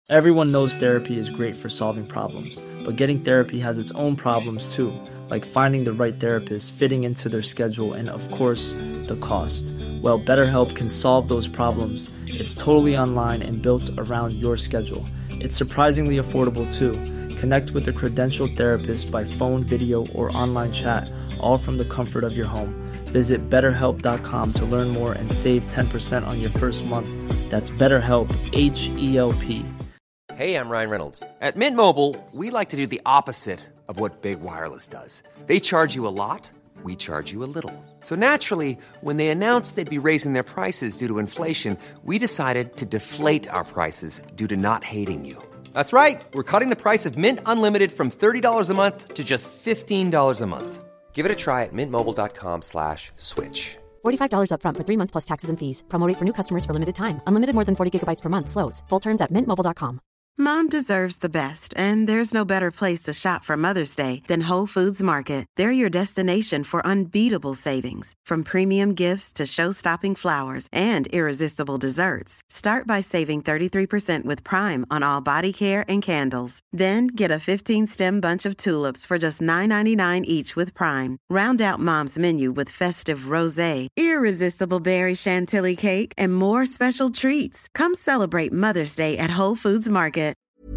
Everyone knows therapy is great for solving problems, but getting therapy has its own problems too, like finding the right therapist, fitting into their schedule, and of course, the cost. Well, BetterHelp can solve those problems. It's totally online and built around your schedule. It's surprisingly affordable too. Connect with a credentialed therapist by phone, video, or online chat, all from the comfort of your home. Visit BetterHelp.com to learn more and save 10% on your first month. That's BetterHelp, H-E-L-P. Hey, I'm Ryan Reynolds. At Mint Mobile, we like to do the opposite of what Big Wireless does. They charge you a lot, we charge you a little. So naturally, when they announced they'd be raising their prices due to inflation, we decided to deflate our prices due to not hating you. That's right. We're cutting the price of Mint Unlimited from $30 a month to just $15 a month. Give it a try at mintmobile.com/switch. $45 up front for 3 months plus taxes and fees. Promo rate for new customers for limited time. Unlimited more than 40 gigabytes per month. Slows full terms at mintmobile.com. Mom deserves the best, and there's no better place to shop for Mother's Day than Whole Foods Market. They're your destination for unbeatable savings, from premium gifts to show-stopping flowers and irresistible desserts. Start by saving 33% with Prime on all body care and candles. Then get a 15-stem bunch of tulips for just $9.99 each with Prime. Round out Mom's menu with festive rosé, irresistible berry chantilly cake, and more special treats. Come celebrate Mother's Day at Whole Foods Market.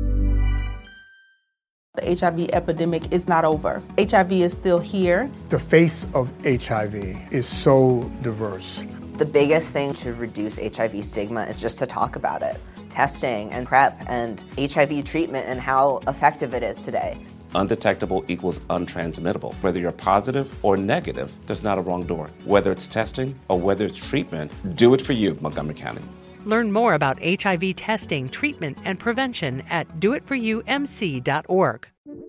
The HIV epidemic is not over. HIV is still here. The face of HIV is so diverse. The biggest thing to reduce HIV stigma is just to talk about it. Testing and PrEP and HIV treatment and how effective it is today. Undetectable equals untransmittable. Whether you're positive or negative, there's not a wrong door. Whether it's testing or whether it's treatment, do it for you, Montgomery County. Learn more about HIV testing, treatment, and prevention at doitforyoumc.org.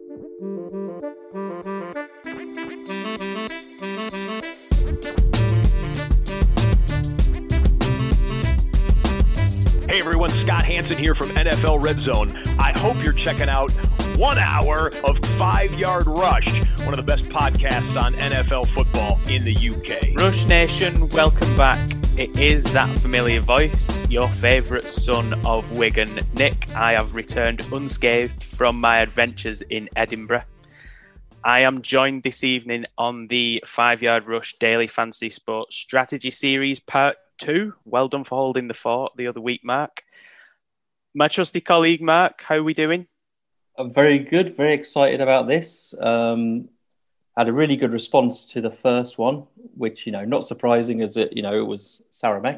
Hey everyone, Scott Hansen here from NFL Red Zone. I hope you're checking out 1 hour of 5 Yard Rush, one of the best podcasts on NFL football in the UK. Rush Nation, welcome back. It is that familiar voice, your favourite son of Wigan, Nick. I have returned unscathed from my adventures in Edinburgh. I am joined this evening on the 5 Yard Rush Daily Fantasy Sports Strategy Series Part 2. Well done for holding the fort the other week, Mark. My trusty colleague, Mark, how are we doing? I'm very good, very excited about this. Had a really good response to the first one, which, not surprising as it was Saramek.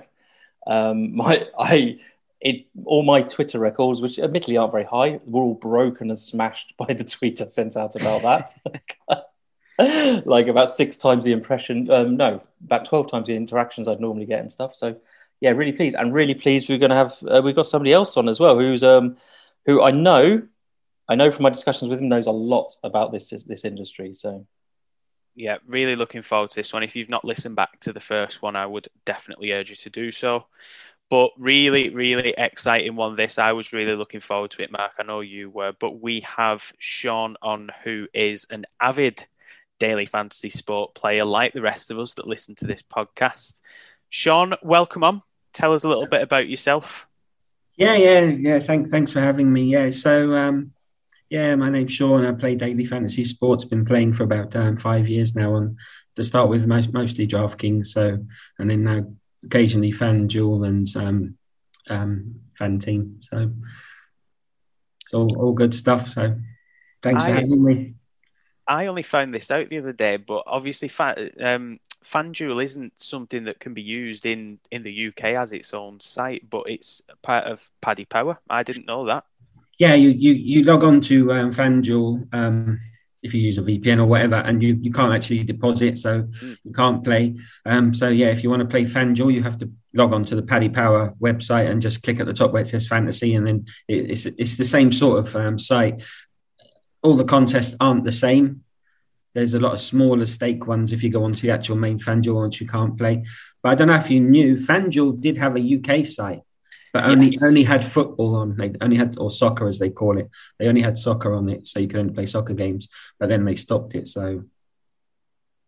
All my Twitter records, which admittedly aren't very high, were all broken and smashed by the tweet I sent out about that. Like about 6 times the impression. About 12 times the interactions I'd normally get and stuff. So yeah, really pleased. And really pleased we're going to have, we've got somebody else on as well, who I know from my discussions with him knows a lot about this industry. So yeah, really looking forward to this one. If you've not listened back to the first one, I would definitely urge you to do so. But really, really exciting one, this. I was really looking forward to it, Mark. I know you were. But we have Sean on, who is an avid daily fantasy sport player like the rest of us that listen to this podcast. Sean, welcome on. Tell us a little bit about yourself. Yeah. Thanks for having me. Yeah, so... my name's Sean. I play daily fantasy sports. Been playing for about 5 years now. And to start with, mostly DraftKings. And then now occasionally FanDuel and FanTeam. So it's all good stuff. So thanks for having me. I only found this out the other day, but obviously FanDuel isn't something that can be used in the UK as its own site, but it's part of Paddy Power. I didn't know that. Yeah, you log on to FanDuel if you use a VPN or whatever, and you can't actually deposit, so you can't play. If you want to play FanDuel, you have to log on to the Paddy Power website and just click at the top where it says Fantasy, and then it's the same sort of site. All the contests aren't the same. There's a lot of smaller stake ones if you go onto the actual main FanDuel ones you can't play. But I don't know if you knew, FanDuel did have a UK site, but only had football on. They only had, or soccer as they call it. They only had soccer on it, so you could only play soccer games. But then they stopped it. So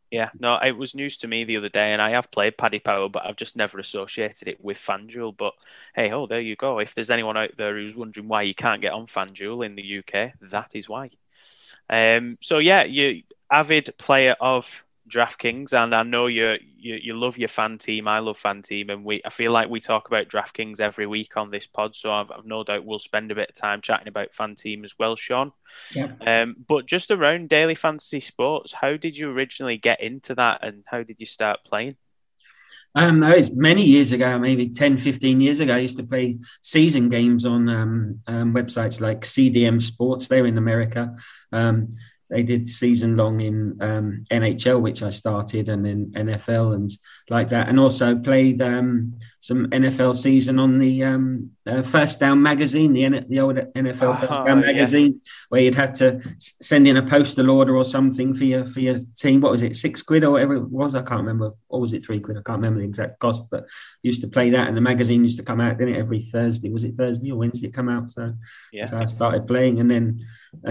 Yeah, no, it was news to me the other day, and I have played Paddy Power, but I've just never associated it with FanDuel. But hey, there you go. If there's anyone out there who's wondering why you can't get on FanDuel in the UK, that is why. So yeah, you're avid player of DraftKings, and I know you love your fan team. I love fan team, and I feel like we talk about DraftKings every week on this pod. So I've no doubt we'll spend a bit of time chatting about fan team as well, Sean. Yeah. But just around daily fantasy sports, how did you originally get into that, and how did you start playing? It's many years ago, maybe 10, 15 years ago, I used to play season games on websites like CDM Sports. They're in America. They did season long in NHL, which I started, and then NFL and like that. And also played some NFL season on the First Down magazine, the old NFL First Down magazine, where you'd had to send in a postal order or something for your team. What was it, £6 or whatever it was? I can't remember. Or was it £3? I can't remember the exact cost, but used to play that. And the magazine used to come out, didn't it, every Thursday? Was it Thursday or Wednesday it come out? So I started playing, and then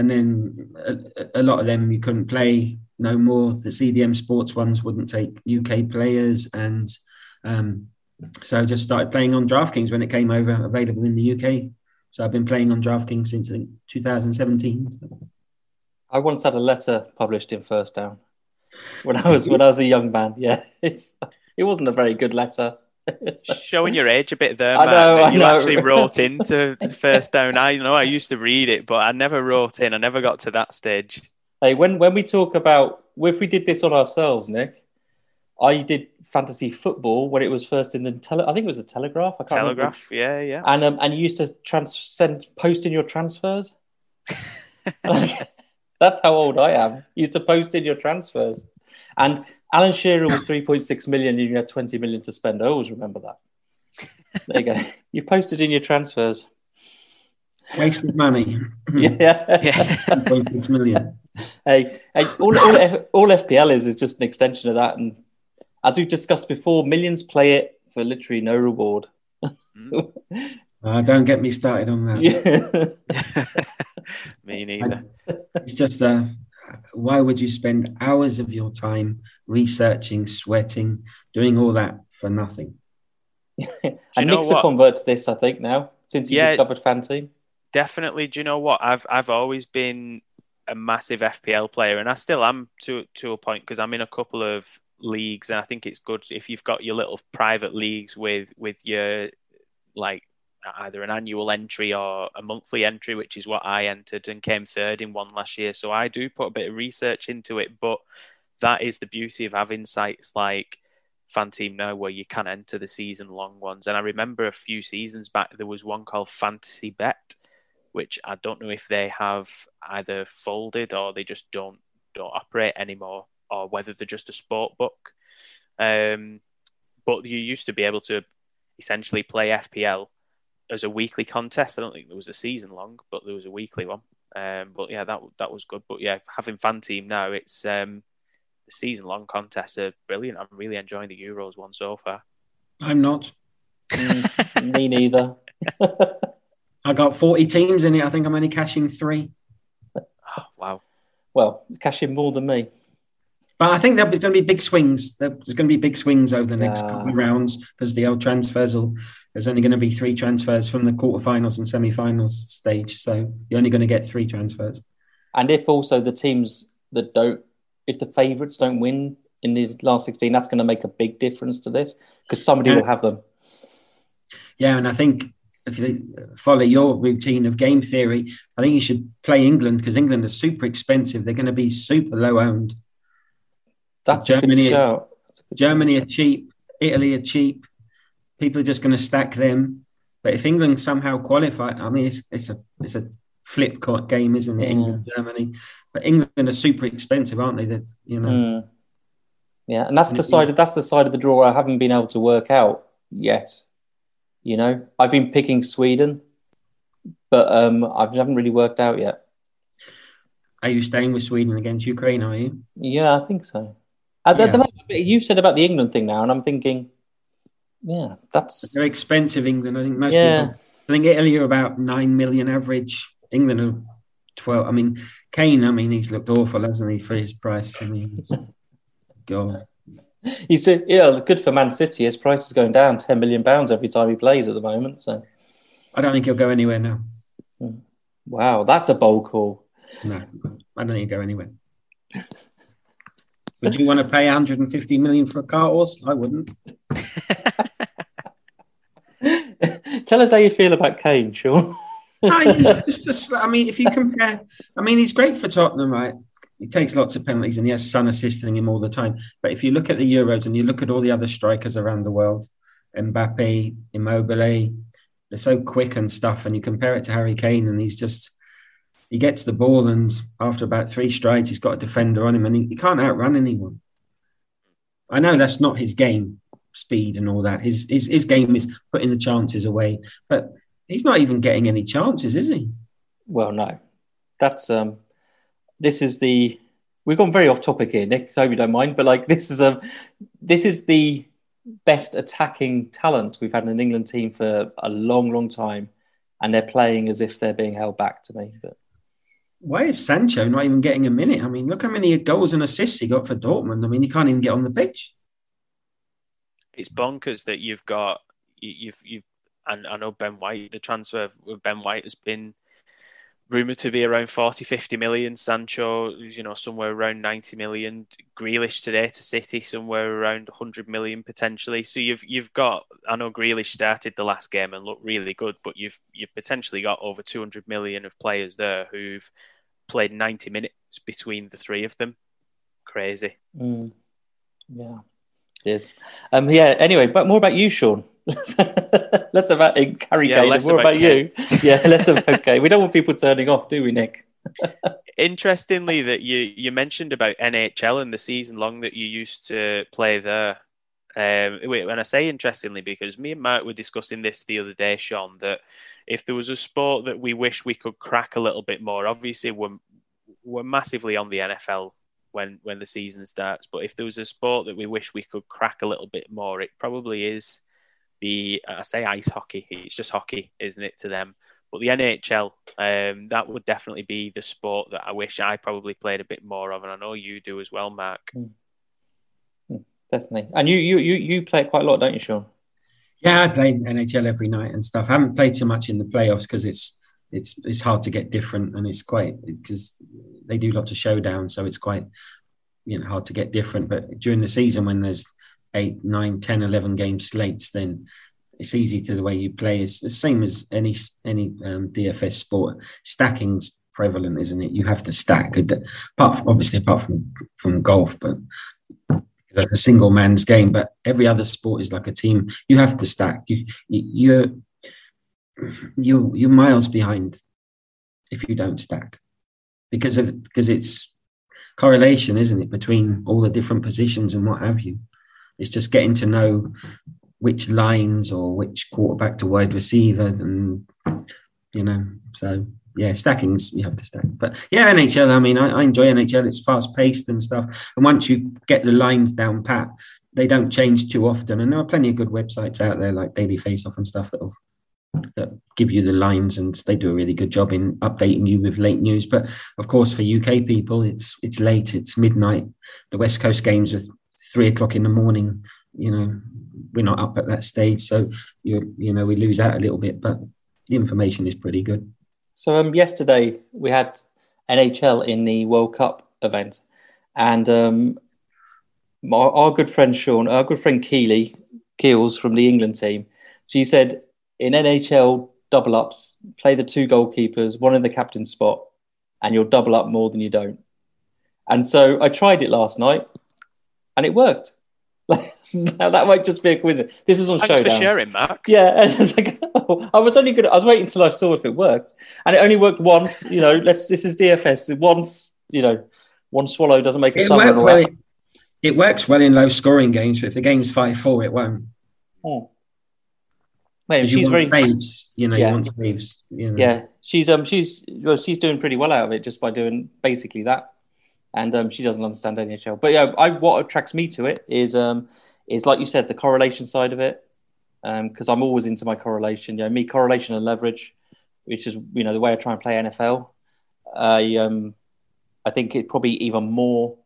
a lot of them you couldn't play no more. The CDM Sports ones wouldn't take UK players, and so I just started playing on DraftKings when it came over available in the UK. So I've been playing on DraftKings since 2017. I once had a letter published in First Down when I was a young man. Yeah, it wasn't a very good letter. Showing your age a bit there, man. I know. You actually wrote into First Down. I used to read it, but I never wrote in. I never got to that stage. Hey, when we talk about, if we did this on ourselves, Nick, I did fantasy football when it was first in the I think it was the Telegraph. I can't remember. Yeah. And you used to post in your transfers. That's how old I am. You used to post in your transfers. And Alan Shearer was 3.6 million and you had 20 million to spend. I always remember that. There you go. You posted in your transfers. Wasted money. Yeah. 3.6 million. Hey, all FPL is just an extension of that. And as we've discussed before, millions play it for literally no reward. Don't get me started on that. Yeah. Me neither. It's just why would you spend hours of your time researching, sweating, doing all that for nothing? And Nick's a convert to this, I think, now, since he discovered Fan Team. Definitely. Do you know what? I've always been a massive FPL player, and I still am to a point, because I'm in a couple of leagues, and I think it's good if you've got your little private leagues with your, like, either an annual entry or a monthly entry, which is what I entered and came third in one last year. So I do put a bit of research into it, but that is the beauty of having sites like Fan Team now, where you can enter the season long ones. And I remember a few seasons back, there was one called Fantasy Bet, which I don't know if they have either folded or they just don't operate anymore, or whether they're just a sport book. But you used to be able to essentially play FPL as a weekly contest. I don't think there was a season long, but there was a weekly one. But yeah, that was good. But yeah, having Fan Team now, it's the season long contests are brilliant. I'm really enjoying the Euros one so far. I'm not. Me neither. I got 40 teams in it. I think I'm only cashing 3. Oh, wow. Well, cashing more than me. But I think there's going to be big swings. There's going to be big swings over the next couple of rounds, because the old transfers there's only going to be 3 transfers from the quarterfinals and semi-finals stage. So you're only going to get 3 transfers. And if also the teams that if the favourites don't win in the last 16, that's going to make a big difference to this, because somebody will have them. Yeah, and I think if you follow your routine of game theory, I think you should play England, because England are super expensive. They're going to be super low owned. That's Germany are cheap. Italy are cheap. People are just going to stack them. But if England somehow qualify, I mean, it's a flip game, isn't it? England, Germany, but England are super expensive, aren't they? That Yeah, and that's the side of the draw I haven't been able to work out yet. You know, I've been picking Sweden, but I haven't really worked out yet. Are you staying with Sweden against Ukraine? Are you? Yeah, I think so. You said about the England thing now, and I'm thinking, yeah, that's very expensive. England, I think most people. I think Italy are about 9 million average. England are 12. I mean, Kane. I mean, he's looked awful, hasn't he, for his price? I mean, God. He's good for Man City. His price is going down £10 million every time he plays at the moment. So I don't think he'll go anywhere now. Wow, that's a bold call. No, I don't think he'll go anywhere. Would you want to pay 150 million for a car horse? I wouldn't. Tell us how you feel about Kane, Sean. No, I mean, if you compare, I mean, he's great for Tottenham, right? He takes lots of penalties and he has Son assisting him all the time. But if you look at the Euros and you look at all the other strikers around the world, Mbappe, Immobile, they're so quick and stuff. And you compare it to Harry Kane and he gets the ball and after about 3 strides, he's got a defender on him and he can't outrun anyone. I know that's not his game, speed and all that. His game is putting the chances away. But he's not even getting any chances, is he? Well, no. That's we've gone very off topic here, Nick. I hope you don't mind, but like this is the best attacking talent we've had in an England team for a long, long time, and they're playing as if they're being held back to me. But why is Sancho not even getting a minute? I mean, look how many goals and assists he got for Dortmund. I mean, he can't even get on the pitch. It's bonkers that you've got and I know Ben White, the transfer with Ben White has been rumoured to be around 40-50 million. Sancho, somewhere around 90 million. Grealish today to City, somewhere around 100 million potentially. So you've got, I know Grealish started the last game and looked really good, but you've potentially got over 200 million of players there who've played 90 minutes between the 3 of them. Crazy. Yeah, it is. Anyway, but more about you, Sean. Less about Harry Kane, more about you. Yeah, less about Kane. We don't want people turning off, do we, Nick? Interestingly, that you mentioned about NHL and the season long that you used to play there. When I say interestingly, because me and Mark were discussing this the other day, Sean, that if there was a sport that we wish we could crack a little bit more, obviously we're massively on the NFL when the season starts, but if there was a sport that we wish we could crack a little bit more, it probably is I say ice hockey. It's just hockey, isn't it, to them? But the NHL, that would definitely be the sport that I wish I probably played a bit more of, and I know you do as well, Mark. Definitely. And you play it quite a lot, don't you, Sean? Yeah, I play NHL every night and stuff. I haven't played so much in the playoffs because it's hard to get different, and it's quite because they do lots of showdowns, so it's quite hard to get different. But during the season, when there's 8, 9, 10, 11 game slates, then it's easy to the way you play. It's the same as any DFS sport. Stacking's prevalent, isn't it? You have to stack, apart from golf, but like a single man's game. But every other sport is like a team. You have to stack. You're miles behind if you don't stack because it's correlation, isn't it, between all the different positions and what have you. It's just getting to know which lines or which quarterback to wide receiver, and so yeah, stacking's, you have to stack. But yeah, NHL, I mean, I enjoy NHL. It's fast paced and stuff, and once you get the lines down pat, they don't change too often. And there are plenty of good websites out there like Daily Faceoff and stuff that give you the lines, and they do a really good job in updating you with late news. But of course, for UK people, it's late, it's midnight. The West Coast games are 3:00 in the morning. We're not up at that stage, so we lose out a little bit, but the information is pretty good. So yesterday we had NHL in the World Cup event, and our good friend Sean, our good friend Keels from the England team, she said in NHL double ups, play the 2 goalkeepers, one in the captain's spot, and you'll double up more than you don't. And so I tried it last night, and it worked. Now, that might just be a coincidence. This is on Thanks Showdowns. for sharing, Mark. Yeah, I was waiting until I saw if it worked, and it only worked once. This is DFS. Once, one swallow doesn't make a summer. It works well in low scoring games, but if the game's 5-4, it won't. Oh. Mate, she's very saves. You want saves. Yeah, she's doing pretty well out of it just by doing basically that. And she doesn't understand NHL. But yeah, what attracts me to it is like you said, the correlation side of it. Because I'm always into my correlation. Correlation and leverage, which is the way I try and play NFL. I think it probably even more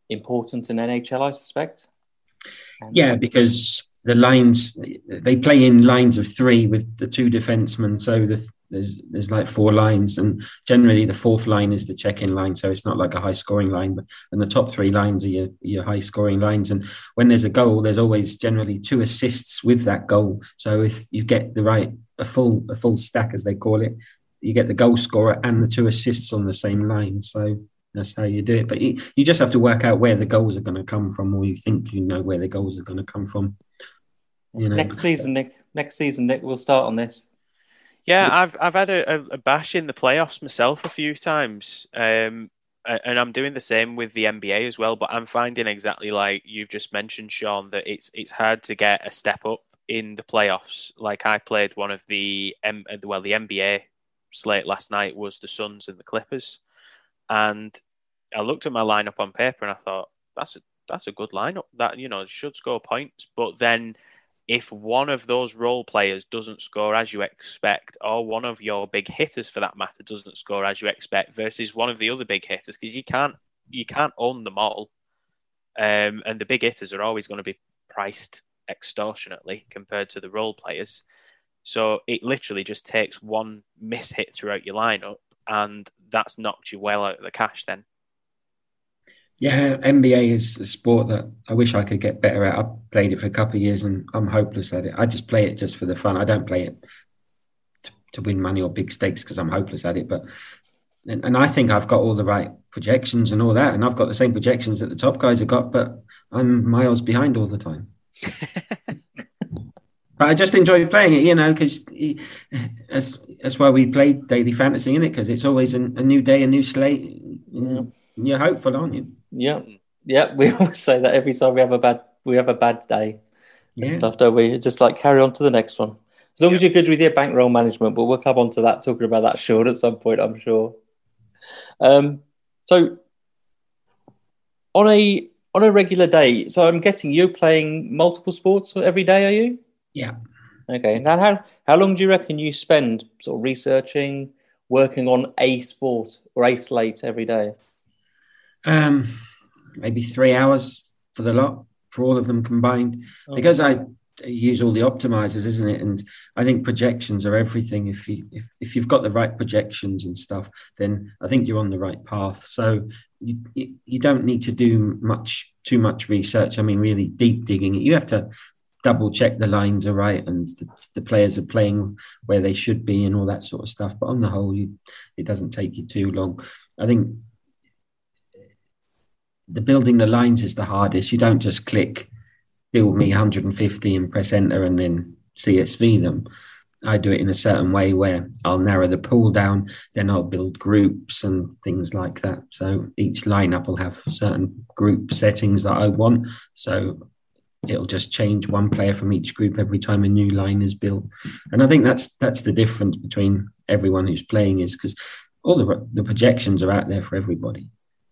important in NHL, I suspect. Yeah, because the lines, they play in lines of 3 with the 2 defensemen. So there's like 4 lines, and generally the 4th line is the check-in line. So it's not like a high-scoring line, and the top 3 lines are your high-scoring lines. And when there's a goal, there's always generally 2 assists with that goal. So if you get a full stack, as they call it, you get the goal scorer and the 2 assists on the same line. So that's how you do it. But you just have to work out where the goals are going to come from, or you think you know where the goals are going to come from. You know. Next season, Nick, we'll start on this. Yeah, I've had a bash in the playoffs myself a few times, and I'm doing the same with the NBA as well. But I'm finding exactly like you've just mentioned, Sean, that it's hard to get a step up in the playoffs. Like I played one of the NBA slate last night was the Suns and the Clippers, and I looked at my lineup on paper and I thought that's a good lineup that should score points, but then if one of those role players doesn't score as you expect, or one of your big hitters for that matter doesn't score as you expect versus one of the other big hitters, because you can't own them all, and the big hitters are always going to be priced extortionately compared to the role players. So it literally just takes one miss hit throughout your lineup, and that's knocked you well out of the cash then. Yeah, NBA is a sport that I wish I could get better at. I've played it for a couple of years and I'm hopeless at it. I just play it just for the fun. I don't play it to win money or big stakes because I'm hopeless at it. And I think I've got all the right projections and all that. And I've got the same projections that the top guys have got, but I'm miles behind all the time. But I just enjoy playing it, because that's why we play daily fantasy, innit? Because it's always a new day, a new slate. You're hopeful, aren't you? Yeah. We always say that every time we have a bad day and stuff, don't we? Just like carry on to the next one. As long as you're good with your bankroll management, but we'll come on to that, talking about that short at some point, I'm sure. So on a regular day, so I'm guessing you're playing multiple sports every day, are you? Yeah. Okay. Now, how long do you reckon you spend sort of researching, working on a sport or a slate every day? Maybe 3 hours for the lot, for all of them combined, because I use all the optimizers, isn't it? And I think projections are everything. If you've got the right projections and stuff, then I think you're on the right path. So you don't need to do too much research. I mean, really deep digging. You have to double check the lines are right and the players are playing where they should be and all that sort of stuff. But on the whole, it doesn't take you too long. I think the building the lines is the hardest. You don't just click build me 150 and press enter and then CSV them. I do it in a certain way where I'll narrow the pool down, then I'll build groups and things like that. So each lineup will have certain group settings that I want. So it'll just change one player from each group every time a new line is built. And I think that's the difference between everyone who's playing, is because all the projections are out there for everybody.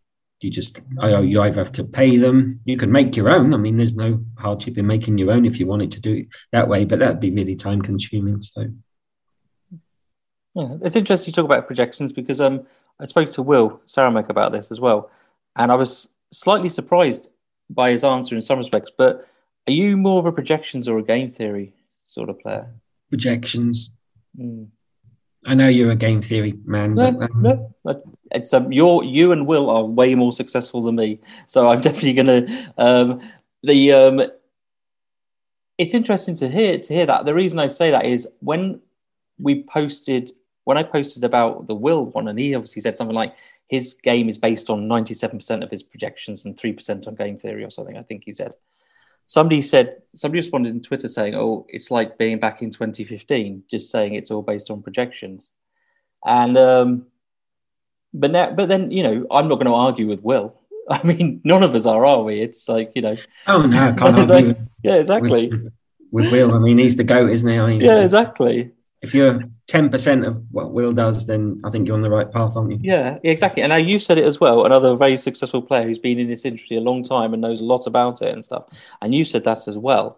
You either have to pay them. You can make your own. I mean, there's no hardship in making your own if you wanted to do it that way, but that'd be really time consuming. So, yeah, it's interesting you talk about projections because I spoke to Will Saramek about this as well, and I was slightly surprised by his answer in some respects. But are you more of a projections or a game theory sort of player? Projections. I know you're a game theory man. No. It's you and Will are way more successful than me, so I'm definitely going to. It's interesting to hear that. The reason I say that is when I posted about the Will one, and he obviously said something like his game is based on 97% of his projections and 3% on game theory or something. I think he said. Somebody responded in Twitter saying, "Oh, it's like being back in 2015, just saying it's all based on projections." And but then I'm not going to argue with Will. I mean, none of us are we? It's like Oh no, I can't argue. Yeah, exactly. With Will, I mean, he's the GOAT, isn't he? I mean, yeah, exactly. If you're 10% of what Will does, then I think you're on the right path, aren't you? Yeah, exactly. And now you said it as well, another very successful player who's been in this industry a long time and knows a lot about it and stuff. And you said that as well.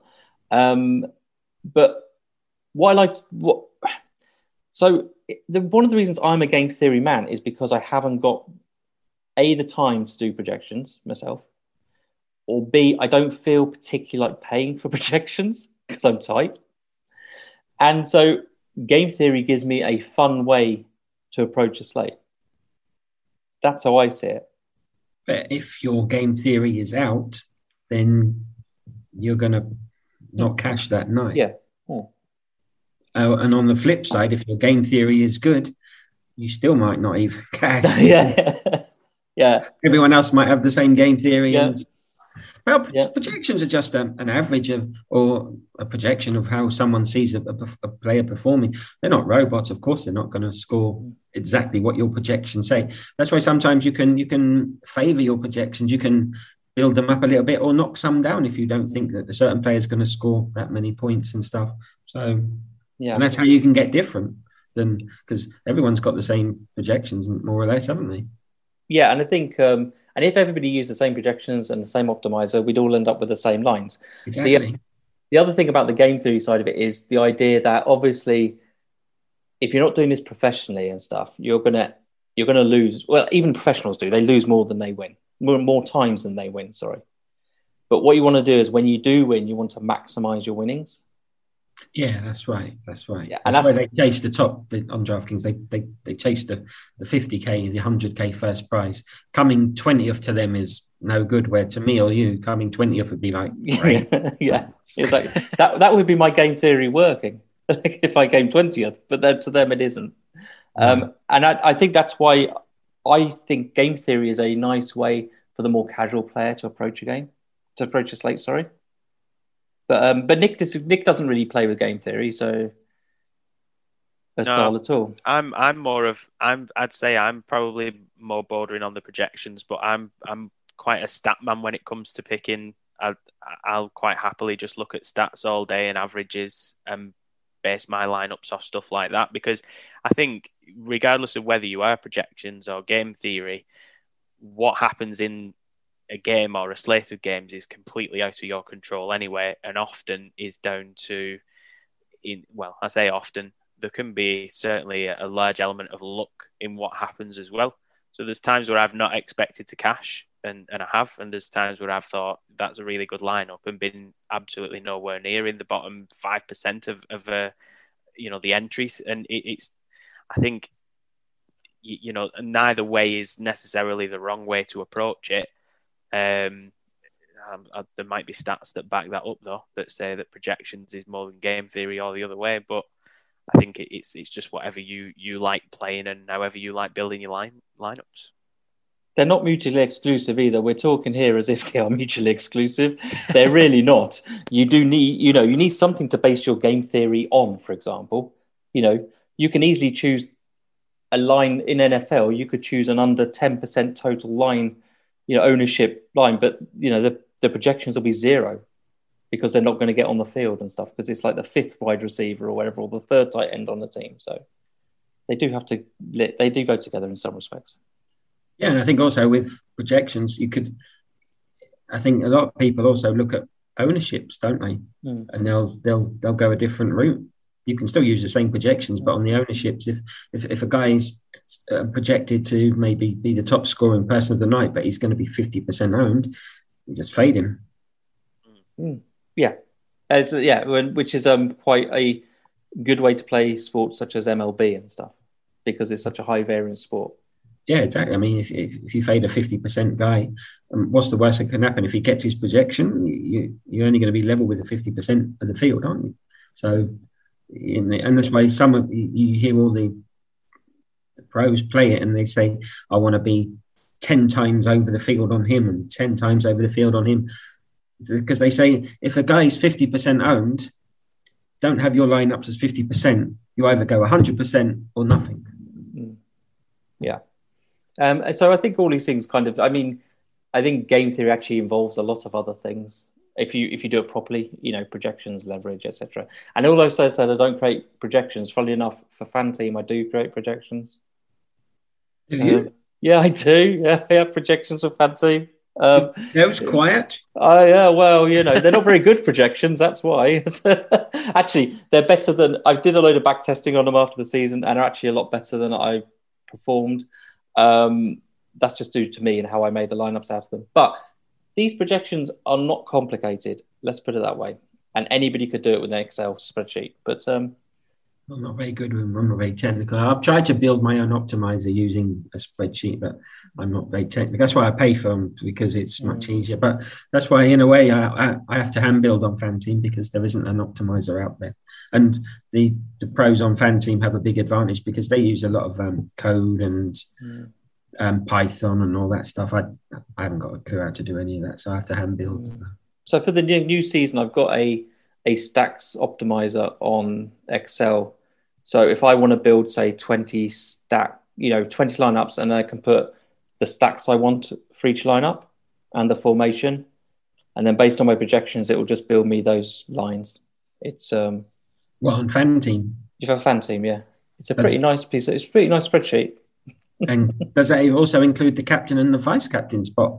But what I liked... So one of the reasons I'm a game theory man is because I haven't got, the time to do projections myself, or B, I don't feel particularly like paying for projections because I'm tight. And so game theory gives me a fun way to approach a slate. That's how I see it. But if your game theory is out, then you're going to not cash that night. Yeah. And on the flip side, if your game theory is good, you still might not even cash. Yeah. Everyone else might have the same game theory. Yeah. Projections are just an average of, or a projection of how someone sees a player performing. They're not robots, of course. They're not going to score exactly what your projections say. That's why sometimes you can favour your projections. You can build them up a little bit or knock some down if you don't think that a certain player is going to score that many points and stuff. So, and that's how you can get different than, because everyone's got the same projections more or less, haven't they? Yeah, and I think, and if everybody used the same projections and the same optimizer, we'd all end up with the same lines. Exactly. The other thing about the game theory side of it is the idea that obviously, if you're not doing this professionally and stuff, you're gonna lose. Well, even professionals do. They lose more than they win, more times than they win. Sorry. But what you want to do is when you do win, you want to maximize your winnings. Yeah, that's right. That's right. Yeah, that's why they chase the top on DraftKings. They chase the 50K, the 100K first prize. Coming 20th to them is no good. Where to me or you, coming 20th would be like, great. Yeah, it's like that would be my game theory working if I came 20th. But then to them, it isn't. And I think that's why I think game theory is a nice way for the more casual player to approach a slate. Sorry. But Nick doesn't really play with game theory, so style at all. I'd say I'm probably more bordering on the projections, but I'm quite a stat man when it comes to picking. I'll quite happily just look at stats all day and averages and base my lineups off stuff like that, because I think regardless of whether you are projections or game theory, what happens in a game or a slate of games is completely out of your control anyway, and often is down to, I say often, there can be certainly a large element of luck in what happens as well. So there's times where I've not expected to cash, and I have, and there's times where I've thought that's a really good lineup and been absolutely nowhere near in the bottom 5% of the entries, and it's I think neither way is necessarily the wrong way to approach it. There might be stats that back that up, though, that say that projections is more than game theory or the other way. But I think it's just whatever you like playing and however you like building your lineups. They're not mutually exclusive either. We're talking here as if they are mutually exclusive. They're really not. You do need, you need something to base your game theory on. For example, you can easily choose a line in NFL. You could choose an under 10% total line, ownership line, but the projections will be 0 because they're not going to get on the field and stuff, because it's like the 5th wide receiver or whatever, or the 3rd tight end on the team. So they do go together in some respects. Yeah, and I think also with projections, I think a lot of people also look at ownerships, don't they? And they'll go a different route. You can still use the same projections, but on the ownerships, if a guy's projected to maybe be the top scoring person of the night, but he's going to be 50% owned, you just fade him. Yeah, which is quite a good way to play sports such as MLB and stuff, because it's such a high variance sport. Yeah, exactly. I mean, if you fade a 50% guy, what's the worst that can happen? If he gets his projection, you're only going to be level with the 50% of the field, aren't you? So, and that's why you hear all the pros play it and they say, I want to be 10 times over the field on him and 10 times over the field on him. Because they say, if a guy's 50% owned, don't have your lineups as 50%. You either go 100% or nothing. Yeah. So I think all these things I think game theory actually involves a lot of other things. If you do it properly, projections, leverage, etc. And although I said I don't create projections, funnily enough, for Fan Team, I do create projections. Do you? Yeah, I do. Yeah, I have projections for Fan Team. That was quiet. Oh, yeah, well, they're not very good projections. That's why. Actually, they're better than... I did a load of back testing on them after the season, and are actually a lot better than I performed. That's just due to me and how I made the lineups out of them. But these projections are not complicated. Let's put it that way. And anybody could do it with an Excel spreadsheet. But I'm not very good with them. I'm not very technical. I've tried to build my own optimizer using a spreadsheet, but I'm not very technical. That's why I pay for them, because it's much easier. But that's why, in a way, I have to hand build on FanTeam, because there isn't an optimizer out there. And the pros on FanTeam have a big advantage because they use a lot of code and Python and all that stuff. I haven't got a clue how to do any of that, so I have to hand build. So for the new season, I've got a stacks optimizer on Excel. So if I want to build, say, 20 lineups, and I can put the stacks I want for each lineup and the formation, and then based on my projections, it will just build me those lines. It's on FanTeam. You have FanTeam, yeah. It's a pretty nice piece. It's a pretty nice spreadsheet. And does that also include the captain and the vice captain spot?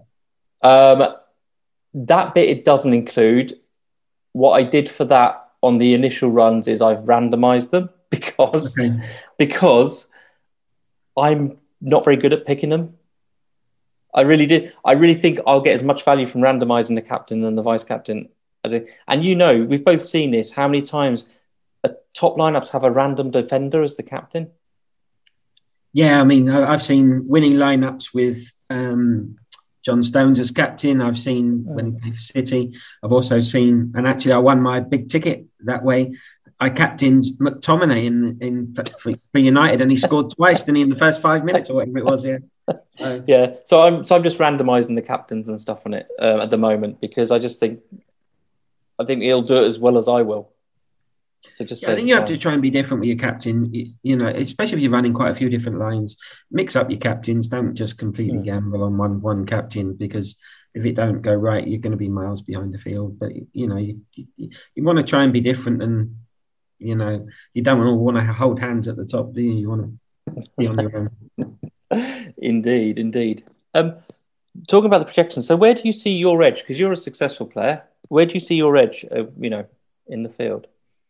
That bit it doesn't include. What I did for that on the initial runs is I've randomized them because I'm not very good at picking them. I really think I'll get as much value from randomizing the captain and the vice captain and we've both seen this. How many times top lineups have a random defender as the captain? Yeah, I mean, I've seen winning lineups with John Stones as captain. I've seen when he played for City. I've also seen, and actually I won my big ticket that way. I captained McTominay for United, and he scored twice, didn't he, in the first 5 minutes or whatever it was. Yeah. So I'm just randomising the captains and stuff on it at the moment, because I think he'll do it as well as I will. So I think you have to try and be different with your captain, especially if you're running quite a few different lines. Mix up your captains. Don't just completely gamble on one captain, because if it don't go right, you're going to be miles behind the field. But, you want to try and be different, and, you don't want to hold hands at the top, do you? You want to be on your own. Indeed. Talking about the projections, so where do you see your edge? Because you're a successful player. Where do you see your edge, in the field?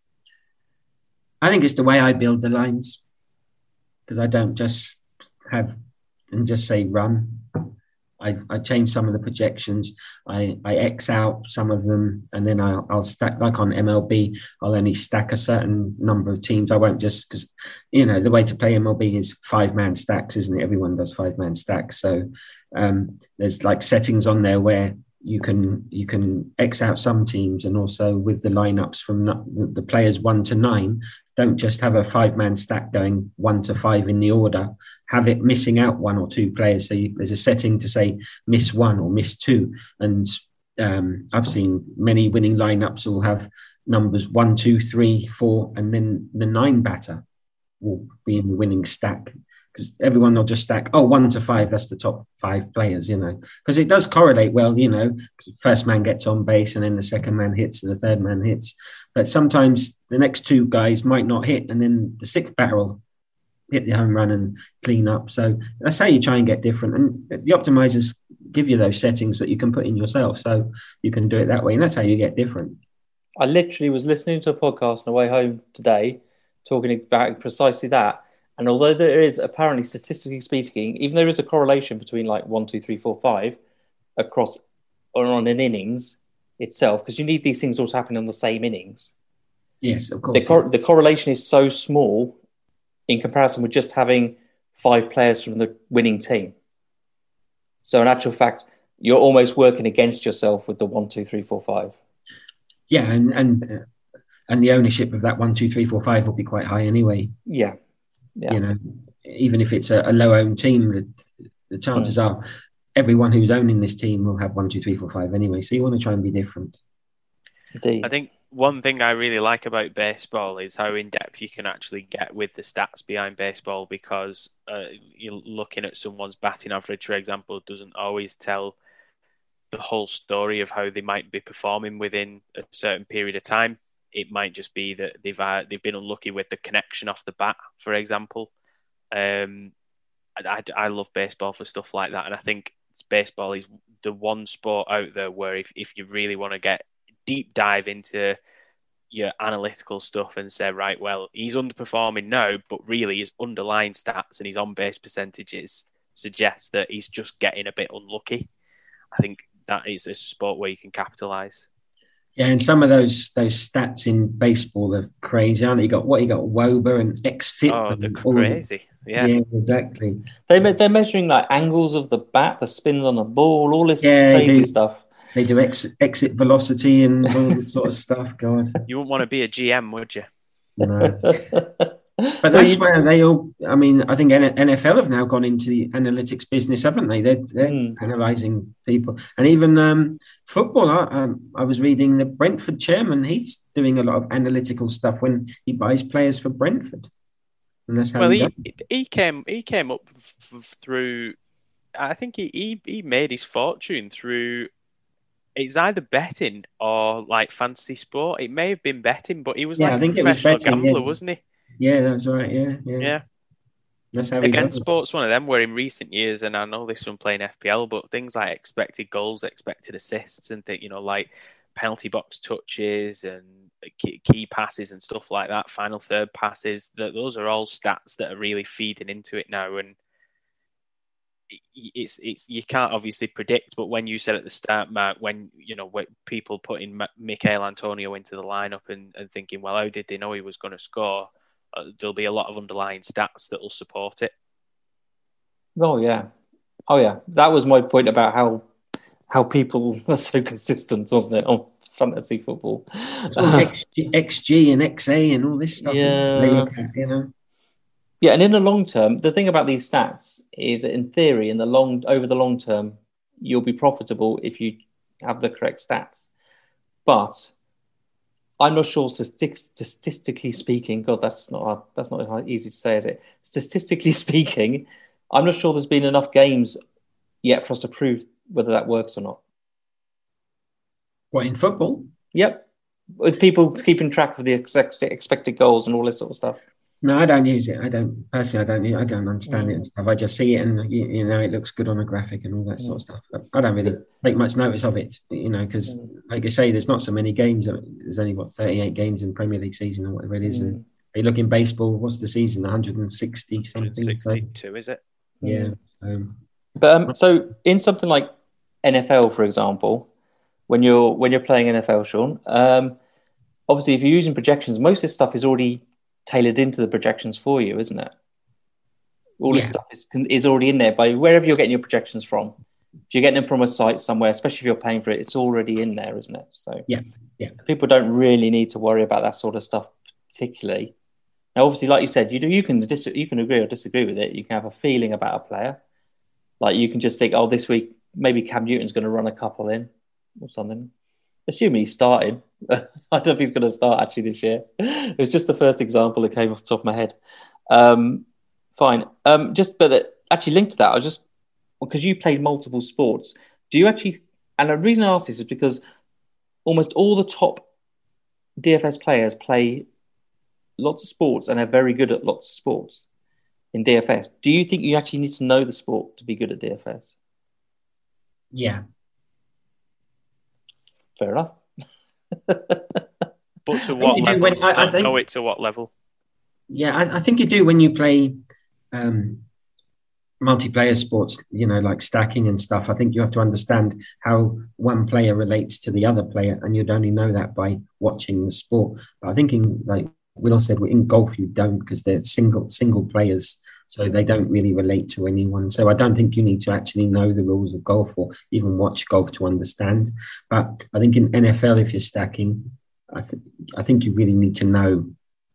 I think it's the way I build the lines, because I don't just have and just say run. I change some of the projections. I X out some of them, and then I'll stack, like on MLB, I'll only stack a certain number of teams. I won't just, because, the way to play MLB is 5-man stacks, isn't it? Everyone does 5-man stacks. So there's like settings on there where you can X out some teams, and also with the lineups from the players 1 to 9, don't just have a 5-man stack going 1 to 5 in the order. Have it missing out 1 or 2 players. So there's a setting to say miss 1 or miss 2. And I've seen many winning lineups will have numbers 1, 2, 3, 4, and then the 9 batter will be in the winning stack. Because everyone will just stack, 1 to 5, that's the top 5 players, because it does correlate well, because the first man gets on base and then the second man hits and the third man hits. But sometimes the next 2 guys might not hit, and then the 6th batter will hit the home run and clean up. So that's how you try and get different. And the optimizers give you those settings that you can put in yourself, so you can do it that way. And that's how you get different. I literally was listening to a podcast on the way home today, talking about precisely that. And although there is apparently, statistically speaking, even there is a correlation between like 1, 2, 3, 4, 5 across or on an innings itself, because you need these things all to happen in the same innings. Yes, of course. The correlation is so small in comparison with just having 5 players from the winning team. So in actual fact, you're almost working against yourself with the 1, 2, 3, 4, 5. Yeah, and the ownership of that 1, 2, 3, 4, 5 will be quite high anyway. Yeah. Even if it's a low-owned team, the chances are everyone who's owning this team will have 1, 2, 3, 4, 5 anyway. So you want to try and be different. Indeed. I think one thing I really like about baseball is how in-depth you can actually get with the stats behind baseball, because you're looking at someone's batting average, for example, doesn't always tell the whole story of how they might be performing within a certain period of time. It might just be that they've been unlucky with the connection off the bat, for example. I love baseball for stuff like that, and I think baseball is the one sport out there where if you really want to get deep dive into your analytical stuff and say, right, well, he's underperforming now, but really his underlying stats and his on-base percentages suggest that he's just getting a bit unlucky. I think that is a sport where you can capitalise. Yeah, and some of those stats in baseball are crazy, aren't they? You got WOBA and XFIP. Oh, they're crazy. Yeah, exactly. They're measuring like angles of the bat, the spins on the ball, all this crazy stuff. They do exit velocity and all this sort of stuff. God, you wouldn't want to be a GM, would you? No. But that's where they all. I mean, I think NFL have now gone into the analytics business, haven't they? They're analysing people, and even football. I was reading the Brentford chairman. He's doing a lot of analytical stuff when he buys players for Brentford, and that's how. He came up through. I think he made his fortune through. It's either betting or like fantasy sport. It may have been betting, but he was like a professional gambler, wasn't he? Yeah, that's right. Yeah. That's how again, sport's one of them where in recent years, and I know this from playing FPL, but things like expected goals, expected assists, and like penalty box touches and key passes and stuff like that, final third passes, those are all stats that are really feeding into it now. And it's you can't obviously predict, but when you said at the start, Mark, when people putting Michail Antonio into the lineup and thinking, well, how did they know he was going to score? There'll be a lot of underlying stats that will support it. Oh yeah. That was my point about how people are so consistent, wasn't it, on fantasy football? XG and XA and all this stuff. Yeah. Yeah, and in the long term, the thing about these stats is that in theory, over the long term, you'll be profitable if you have the correct stats. But I'm not sure statistically speaking. God, that's not easy to say, is it? Statistically speaking, I'm not sure there's been enough games yet for us to prove whether that works or not. What, in football? Yep, with people keeping track of the expected goals and all this sort of stuff. No, I don't use it. I don't understand it and stuff. I just see it and it looks good on a graphic and all that sort of stuff. But I don't really take much notice of it, because like I say, there's not so many games. There's only 38 games in Premier League season or whatever it is. And you look in baseball, what's the season? 160 something. 162, is it? Yeah. But so in something like NFL, for example, when you're playing NFL, Sean, obviously if you're using projections, most of this stuff is already tailored into the projections for you, isn't it? All this stuff is already in there by wherever you're getting your projections from. If you're getting them from a site somewhere, especially if you're paying for it, it's already in there, isn't it? So yeah. People don't really need to worry about that sort of stuff particularly. Now, obviously, like you said, you can agree or disagree with it. You can have a feeling about a player. Like you can just think, oh, this week maybe Cam Newton's going to run a couple in or something. Assuming he's starting. I don't know if he's going to start actually this year. It was just the first example that came off the top of my head. Fine. Actually linked to that, because you played multiple sports, do you actually, and the reason I ask this is because almost all the top DFS players play lots of sports and are very good at lots of sports in DFS. Do you think you actually need to know the sport to be good at DFS? Yeah. Fair enough. But to what level? I think, know it to what level? Yeah, I think you do when you play multiplayer sports, like stacking and stuff. I think you have to understand how one player relates to the other player, and you'd only know that by watching the sport. But I think like Will said, in golf you don't, because they're single players. So they don't really relate to anyone. So I don't think you need to actually know the rules of golf or even watch golf to understand. But I think in NFL, if you're stacking, I think you really need to know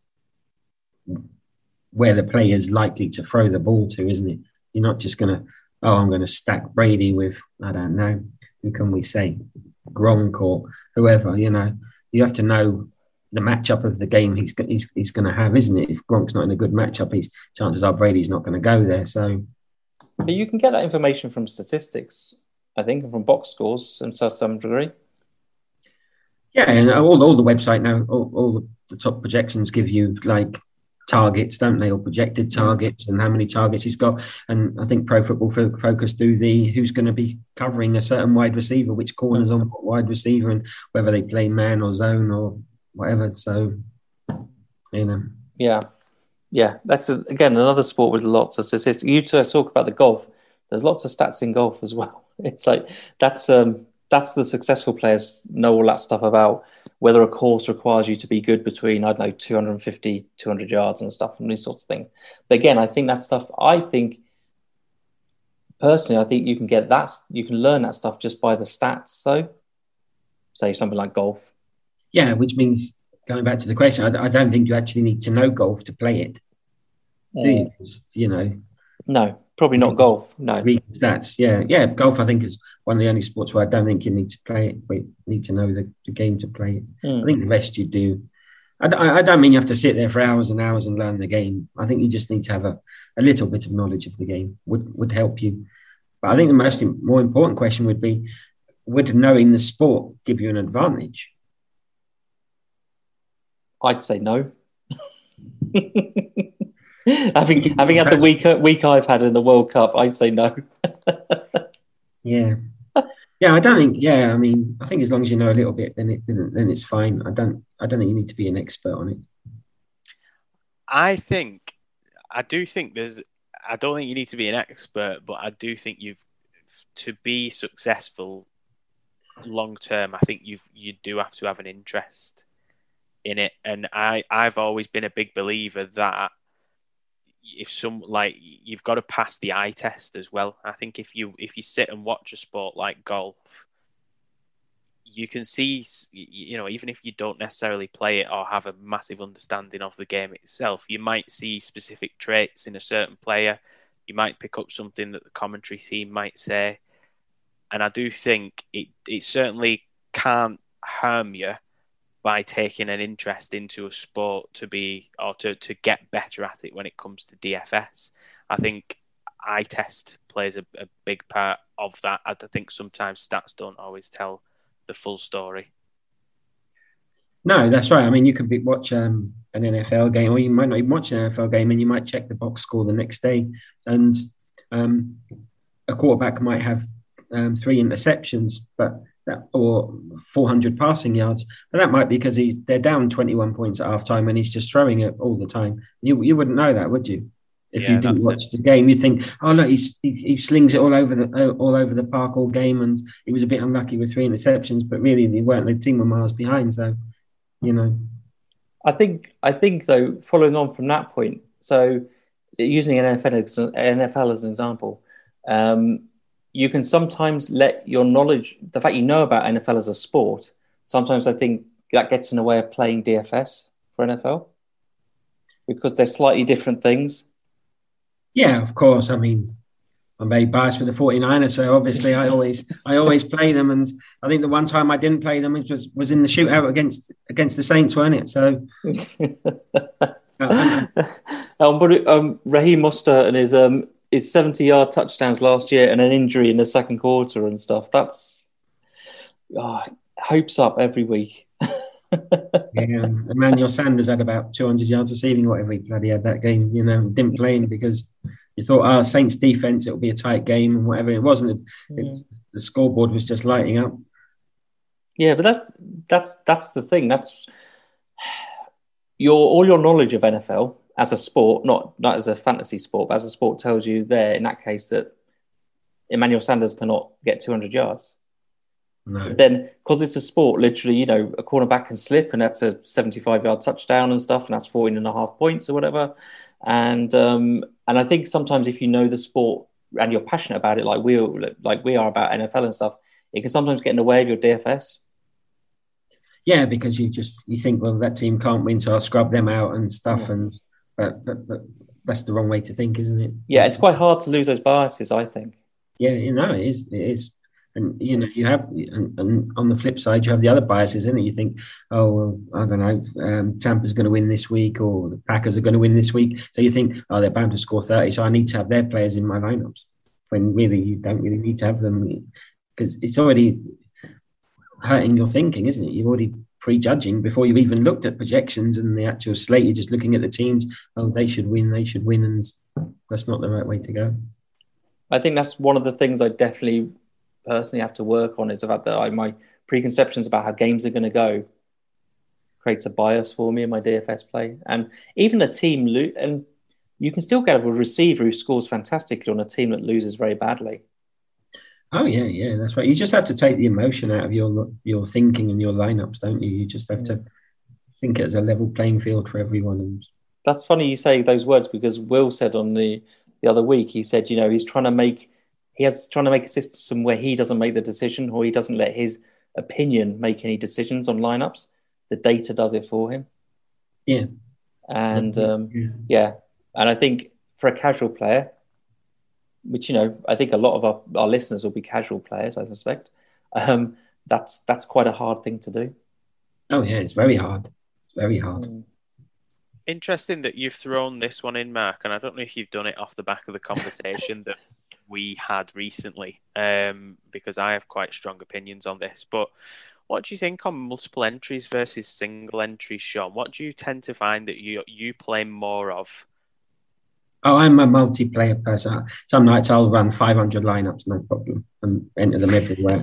where the player is likely to throw the ball to, isn't it? You're not just going to, I'm going to stack Brady with, I don't know, who can we say, Gronk or whoever, You have to know the matchup of the game he's going to have, isn't it? If Gronk's not in a good matchup, chances are Brady's not going to go there. So, but you can get that information from statistics, I think, and from box scores to some degree. Yeah, and all the website now, all the top projections give you like targets, don't they, or projected targets and how many targets he's got. And I think Pro Football Focus do who's going to be covering a certain wide receiver, which corners on what wide receiver, and whether they play man or zone or whatever. So, Yeah. That's again another sport with lots of statistics. You two talk about the golf. There's lots of stats in golf as well. It's like that's that's the successful players know all that stuff about whether a course requires you to be good between, I don't know, 250, 200 yards and stuff and these sorts of things. But again, I think that stuff, personally, I think you can you can learn that stuff just by the stats. So, say something like golf. Yeah, which means, going back to the question, I don't think you actually need to know golf to play it. Do you? You know? No, probably not golf. No. Read stats. Yeah. Golf, I think, is one of the only sports where I don't think you need to play it, but you need to know the game to play it. I think the rest you do. I don't mean you have to sit there for hours and hours and learn the game. I think you just need to have a little bit of knowledge of the game would help you. But I think the more important question would be, would knowing the sport give you an advantage? I'd say no. having had the week I've had in the World Cup, I'd say no. Yeah, I don't think. Yeah, I mean, I think as long as you know a little bit, then it's fine. I don't think you need to be an expert on it. I don't think you need to be an expert, but I do think to be successful long term, I think you do have to have an interest in it. And I've always been a big believer that you've got to pass the eye test as well. I think if you sit and watch a sport like golf, you can see, even if you don't necessarily play it or have a massive understanding of the game itself, you might see specific traits in a certain player. You might pick up something that the commentary team might say. And I do think it certainly can't harm you by taking an interest into a sport to get better at it when it comes to DFS. I think eye test plays a big part of that. I think sometimes stats don't always tell the full story. No, that's right. I mean, you could watch an NFL game, or you might not even watch an NFL game, and you might check the box score the next day. And a quarterback might have 3 interceptions, or 400 passing yards. But that might be because they're down 21 points at halftime and he's just throwing it all the time. You wouldn't know that, would you? If you didn't watch the game, you'd think, oh look, he slings it all over the park all game, and he was a bit unlucky with 3 interceptions. But really, they weren't. The team were miles behind. So, I think though, following on from that point, so using NFL as an example, you can sometimes let your knowledge, the fact you know about NFL as a sport, sometimes I think that gets in the way of playing DFS for NFL because they're slightly different things. Yeah, of course. I mean, I'm very biased with the 49ers, so obviously I always play them. And I think the one time I didn't play them was in the shootout against the Saints, weren't it? So, Raheem Mostert and his 70-yard touchdowns last year and an injury in the second quarter and stuff. That's hopes up every week. Yeah, Emmanuel Sanders had about 200 yards receiving, whatever he bloody had that game. Didn't play him because you thought, Saints defense, it'll be a tight game and whatever. It wasn't. The scoreboard was just lighting up. Yeah, but that's the thing. That's all your knowledge of NFL as a sport, not as a fantasy sport, but as a sport tells you there in that case that Emmanuel Sanders cannot get 200 yards. No. Then, because it's a sport, literally, a cornerback can slip and that's a 75-yard touchdown and stuff, and that's 14.5 points or whatever. And I think sometimes if you know the sport and you're passionate about it, like we are about NFL and stuff, it can sometimes get in the way of your DFS. Yeah, because you think, well, that team can't win, so I'll scrub them out and stuff. Yeah. But that's the wrong way to think, isn't it? Yeah, it's quite hard to lose those biases, I think. Yeah, it is. And, you have, and on the flip side, you have the other biases, isn't it? You think, oh, well, I don't know, Tampa's going to win this week or the Packers are going to win this week. So you think, oh, they're bound to score 30, so I need to have their players in my lineups. When really, you don't really need to have them because it's already hurting your thinking, isn't it? You're already prejudging before you've even looked at projections and the actual slate. You're just looking at the teams. Oh, they should win. And that's not the right way to go. I think that's one of the things I definitely personally have to work on is the fact that my preconceptions about how games are going to go creates a bias for me in my DFS play. And even a team, and you can still get a receiver who scores fantastically on a team that loses very badly. Oh yeah, that's right. You just have to take the emotion out of your thinking and your lineups, don't you? You just have to think it as a level playing field for everyone. That's funny you say those words, because Will said on the other week, he said, he's trying to make a system where he doesn't make the decision, or he doesn't let his opinion make any decisions on lineups. The data does it for him. Yeah. And and I think for a casual player, which I think a lot of our listeners will be casual players, I suspect. That's quite a hard thing to do. Oh yeah, it's very hard. It's very hard. Interesting that you've thrown this one in, Mark, and I don't know if you've done it off the back of the conversation that we had recently, because I have quite strong opinions on this. But what do you think on multiple entries versus single entries, Sean? What do you tend to find that you play more of? Oh, I'm a multiplayer person. Some nights I'll run 500 lineups, no problem, and enter them everywhere.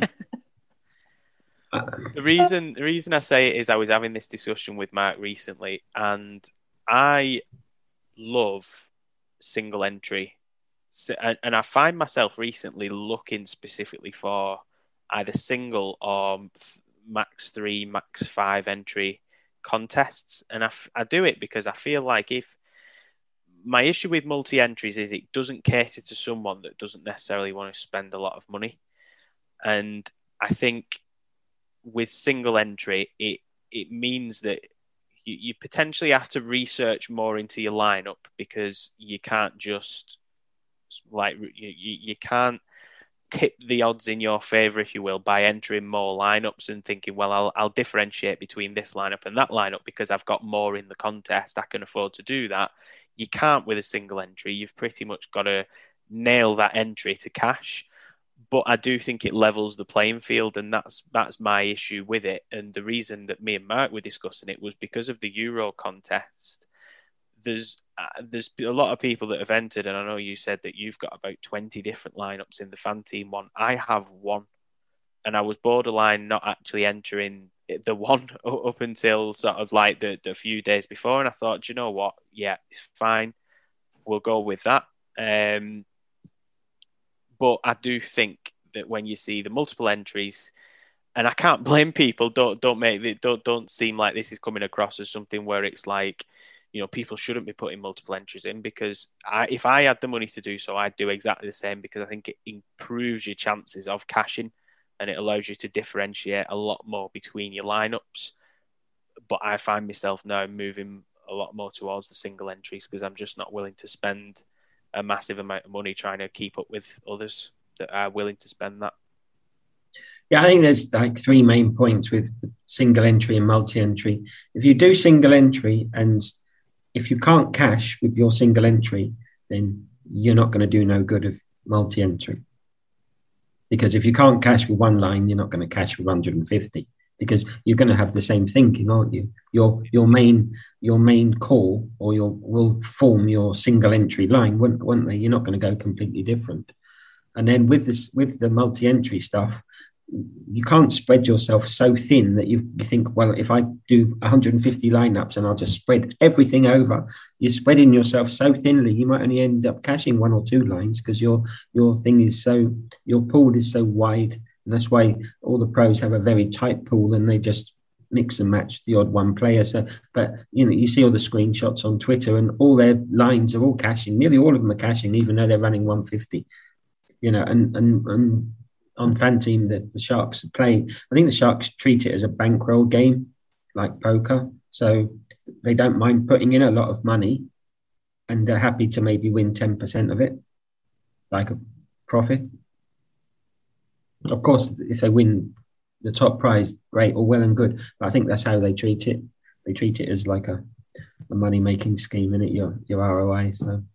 The reason I say it is I was having this discussion with Mark recently, and I love single entry. And I find myself recently looking specifically for either single or max 3, max 5 entry contests. And I do it because I feel like if my issue with multi-entries is it doesn't cater to someone that doesn't necessarily want to spend a lot of money. And I think with single entry, it means that you potentially have to research more into your lineup, because you can't just you can't tip the odds in your favor, if you will, by entering more lineups and thinking, well, I'll differentiate between this lineup and that lineup because I've got more in the contest. I can afford to do that. You can't with a single entry. You've pretty much got to nail that entry to cash. But I do think it levels the playing field, and that's my issue with it. And the reason that me and Mark were discussing it was because of the Euro contest. There's a lot of people that have entered, and I know you said that you've got about 20 different lineups in the fan team one. I have one, and I was borderline not actually entering the one up until sort of like the few days before, and I thought, do you know what? Yeah, it's fine. We'll go with that. But I do think that when you see the multiple entries, and I can't blame people, don't seem like this is coming across as something where it's like, people shouldn't be putting multiple entries in, because if I had the money to do so, I'd do exactly the same, because I think it improves your chances of cashing and it allows you to differentiate a lot more between your lineups. But I find myself now moving a lot more towards the single entries, because I'm just not willing to spend a massive amount of money trying to keep up with others that are willing to spend that. Yeah, I think there's like 3 main points with single entry and multi-entry. If you do single entry, and if you can't cash with your single entry, then you're not going to do no good of multi-entry. Because if you can't cash with one line, you're not going to cash with 150, because you're going to have the same thinking, aren't you? Your main core will form your single entry line, won't they? You're not going to go completely different. And then with the multi-entry stuff, you can't spread yourself so thin that you think, well, if I do 150 lineups and I'll just spread everything over, you're spreading yourself so thinly, you might only end up cashing 1 or 2 lines, because your pool is so wide. And that's why all the pros have a very tight pool, and they just mix and match the odd one player. So, but you see all the screenshots on Twitter, and all their lines are all cashing. Nearly all of them are cashing, even though they're running 150. And on Fan Team, the Sharks play. I think the Sharks treat it as a bankroll game, like poker. So they don't mind putting in a lot of money, and they're happy to maybe win 10% of it, like a profit. Of course, if they win the top prize, great, all well and good. But I think that's how they treat it. They treat it as like a money-making scheme, innit? Your ROI.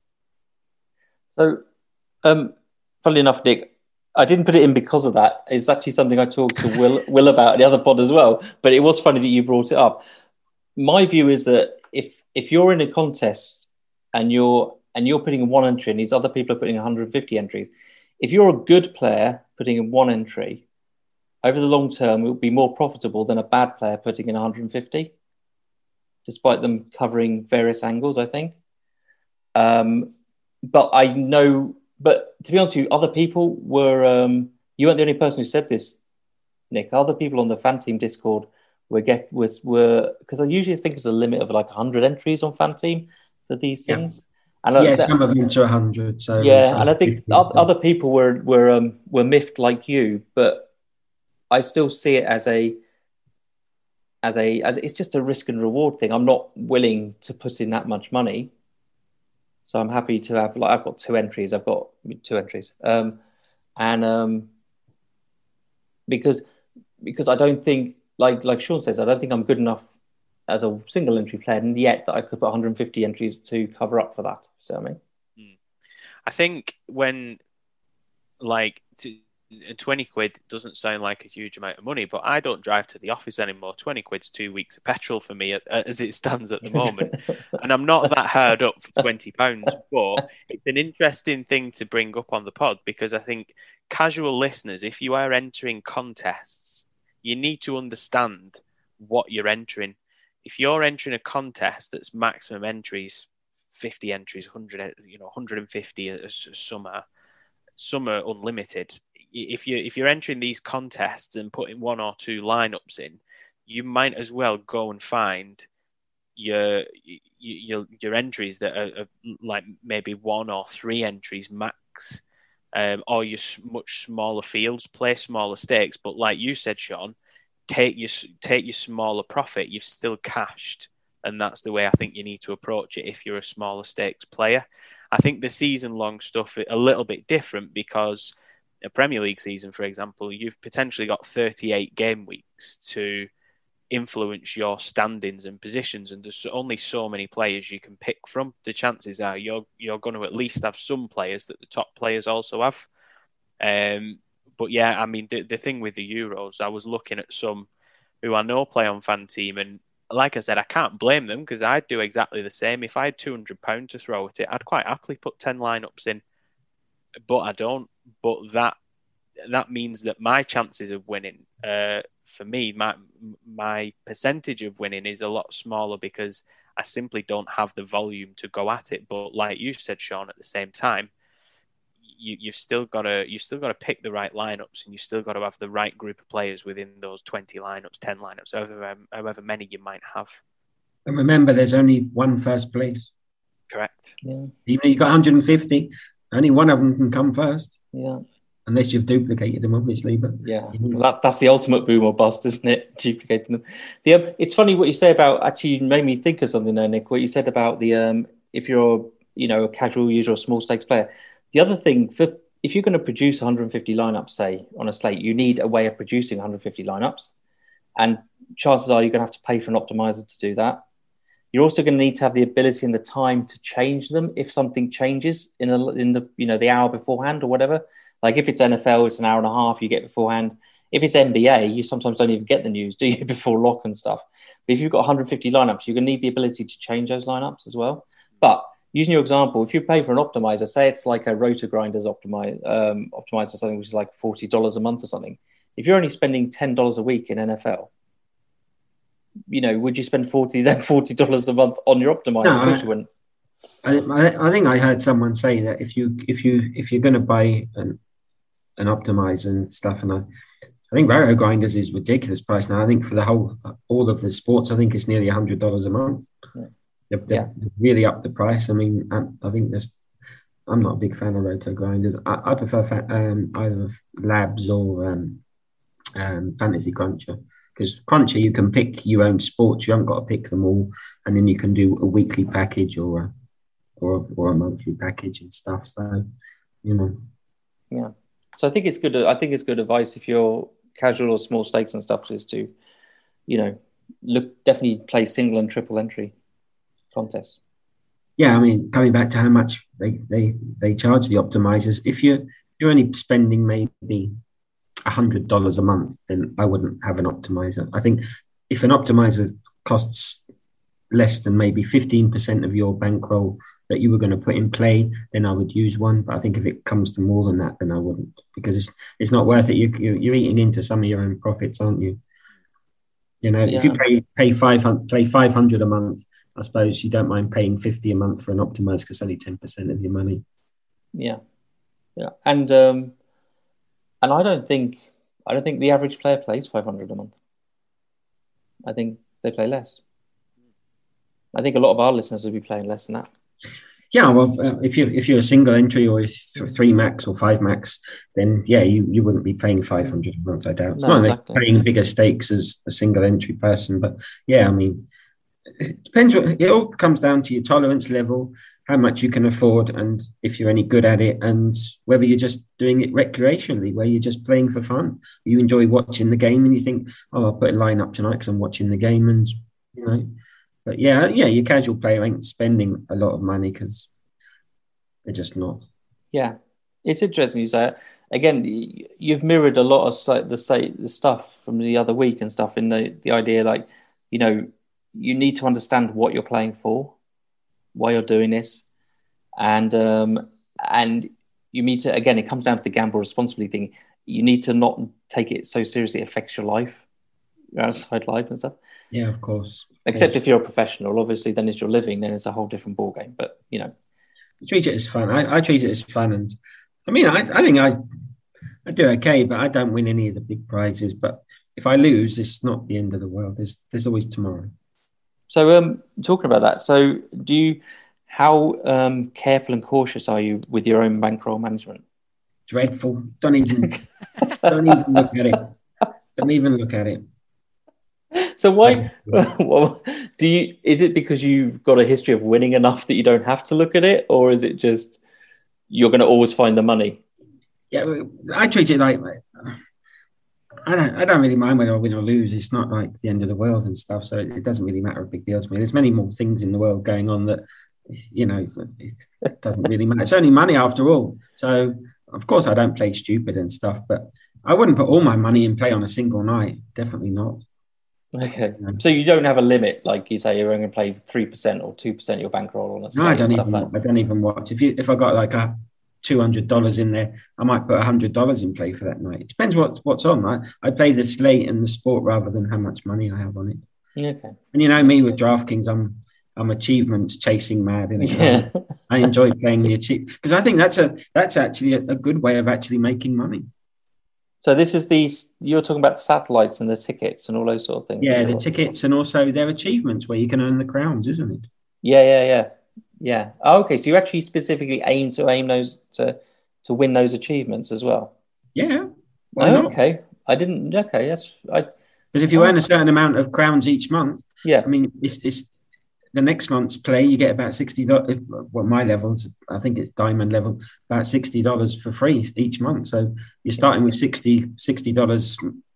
So, funnily enough, Nick, I didn't put it in because of that. It's actually something I talked to Will about in the other pod as well. But it was funny that you brought it up. My view is that if you're in a contest and you're putting in 1 entry and these other people are putting 150 entries, if you're a good player putting in 1 entry, over the long term, it will be more profitable than a bad player putting in 150, despite them covering various angles, I think. But to be honest with you, other people were You weren't the only person who said this, Nick. Other people on the fan team Discord were because I usually think it's a limit of like 100 entries on fan team for these things. And some of them to 100. So and I think other people were miffed like you, but I still see it as it's just a risk and reward thing. I'm not willing to put in that much money, so I'm happy to have I've got two entries, because I don't think like Sean says, I don't think I'm good enough as a single entry player, and yet that I could put 150 entries to cover up for that. So I mean, I think when 20 quid doesn't sound like a huge amount of money, but I don't drive to the office anymore. 20 quid's 2 weeks of petrol for me as it stands at the moment. And I'm not that hard up for £20, but it's an interesting thing to bring up on the pod, because I think casual listeners, if you are entering contests, you need to understand what you're entering. If you're entering a contest that's maximum entries, 50 entries, 100, 150, some are unlimited. If you're entering these contests and putting one or two lineups in, you might as well go and find your entries that are like maybe 1 or 3 entries max, or your much smaller fields, play smaller stakes. But like you said, Sean, take your smaller profit. You've still cashed, and that's the way I think you need to approach it if you're a smaller stakes player. I think the season-long stuff is a little bit different, because a Premier League season, for example, you've potentially got 38 game weeks to influence your standings and positions, and there's only so many players you can pick from. The chances are you're going to at least have some players that the top players also have. But yeah, I mean, the thing with the Euros, I was looking at some who I know play on fan team, and like I said, I can't blame them, because I'd do exactly the same. If I had £200 to throw at it, I'd quite happily put 10 lineups in, but I don't. But that means that my chances of winning, for me, my percentage of winning is a lot smaller, because I simply don't have the volume to go at it. But like you said, Sean, at the same time, you've still got to pick the right lineups, and you've still got to have the right group of players within those 20 lineups, 10 lineups, however many you might have. And remember, there's only one first place. Correct. Yeah. Even if you've got 150, only one of them can come first. Yeah. Unless you've duplicated them, obviously. But yeah, well, that's the ultimate boom or bust, isn't it? Duplicating them. It's funny what you say about. Actually, you made me think of something there, Nick. What you said about the if you're a casual user or small stakes player. The other thing, if you're going to produce 150 lineups, say on a slate, you need a way of producing 150 lineups, and chances are you're going to have to pay for an optimizer to do that. You're also going to need to have the ability and the time to change them if something changes in the hour beforehand or whatever. Like if it's NFL, it's an hour and a half you get beforehand. If it's NBA, you sometimes don't even get the news, do you, before lock and stuff. But if you've got 150 lineups, you're going to need the ability to change those lineups as well. But using your example, if you pay for an optimizer, say it's like a Roto Grinders optimizer or something, which is like $40 a month or something. If you're only spending $10 a week in NFL, would you spend $40 a month on your optimizer? No, of course you wouldn't. I think I heard someone say that if you're going to buy an optimizer and stuff, and I think Roto Grinders is ridiculous price now. I think for all of the sports, I think it's nearly $100 a month. They've really upped the price. I mean, I think I'm not a big fan of Roto Grinders. I prefer either Labs or Fantasy Cruncher, because Cruncher you can pick your own sports. You haven't got to pick them all, and then you can do a weekly package or a monthly package and stuff. So, Yeah. So I think it's good. I think it's good advice if you're casual or small stakes and stuff, is to, definitely play single and triple entry contests. Yeah, I mean, coming back to how much they charge the optimizers, if you're only spending maybe $100 a month, then I wouldn't have an optimizer. I think if an optimizer costs less than maybe 15% of your bankroll that you were going to put in play, then I would use one. But I think if it comes to more than that, then I wouldn't, because it's not worth it. You're eating into some of your own profits, aren't you? If you pay 500 a month, I suppose you don't mind paying 50 a month for an optimizer, because it's only 10% of your money. Yeah. And And I don't think the average player plays 500 a month. I think they play less. I think a lot of our listeners will be playing less than that. Yeah, well, if you're a single entry or 3 max or 5 max, then yeah, you wouldn't be playing 500 a month, I doubt. It's not exactly. Like playing bigger stakes as a single entry person, but yeah, I mean, it depends. It all comes down to your tolerance level, how much you can afford, and if you're any good at it, and whether you're just doing it recreationally, where you're just playing for fun. You enjoy watching the game, and you think, "Oh, I'll put a line up tonight because I'm watching the game," and you know. But yeah, your casual player ain't spending a lot of money because they're just not. Yeah, it's interesting you say it. Again, you've mirrored a lot of the stuff from the other week and stuff in the idea, like, you know, you need to understand what you're playing for, why you're doing this, and you need to, again, it comes down to the gamble responsibly thing. You need to not take it so seriously it affects your life, your outside life and stuff. Yeah, of course. Except if you're a professional, obviously, then it's your living, then it's a whole different ballgame. But, you know. You treat it as fun. I treat it as fun. And I mean, I think I do okay, but I don't win any of the big prizes. But if I lose, it's not the end of the world. There's always tomorrow. So talking about that, so how careful and cautious are you with your own bankroll management? Dreadful. Don't even look at it. Don't even look at it. So why? Well, is it because you've got a history of winning enough that you don't have to look at it, or is it just you're going to always find the money? Yeah, I treat it like I don't really mind whether I win or lose. It's not like the end of the world and stuff, so it doesn't really matter a big deal to me. There's many more things in the world going on that, you know, it doesn't really matter. It's only money after all. So of course I don't play stupid and stuff, but I wouldn't put all my money in play on a single night. Definitely not. Okay, so you don't have a limit, like you say, you're only going to play 3% or 2% of your bankroll on a. No, I don't even watch. If I got like $200 in there, I might put $100 in play for that night. It depends what's on. I play the slate and the sport rather than how much money I have on it. Okay. And you know me with DraftKings, I'm achievements chasing mad. Yeah. I enjoy playing the achievement because I think that's actually a good way of actually making money. So this is you're talking about the satellites and the tickets and all those sort of things. Yeah, the tickets and also their achievements where you can earn the crowns, isn't it? Yeah. Oh, okay, so you actually specifically aim those to win those achievements as well. Yeah. Why not? Okay. I didn't. Okay, that's because if you earn a certain amount of crowns each month, yeah. I mean, it's the next month's play, you get about $60. Well, my levels, I think it's diamond level, about $60 for free each month. So you're starting with $60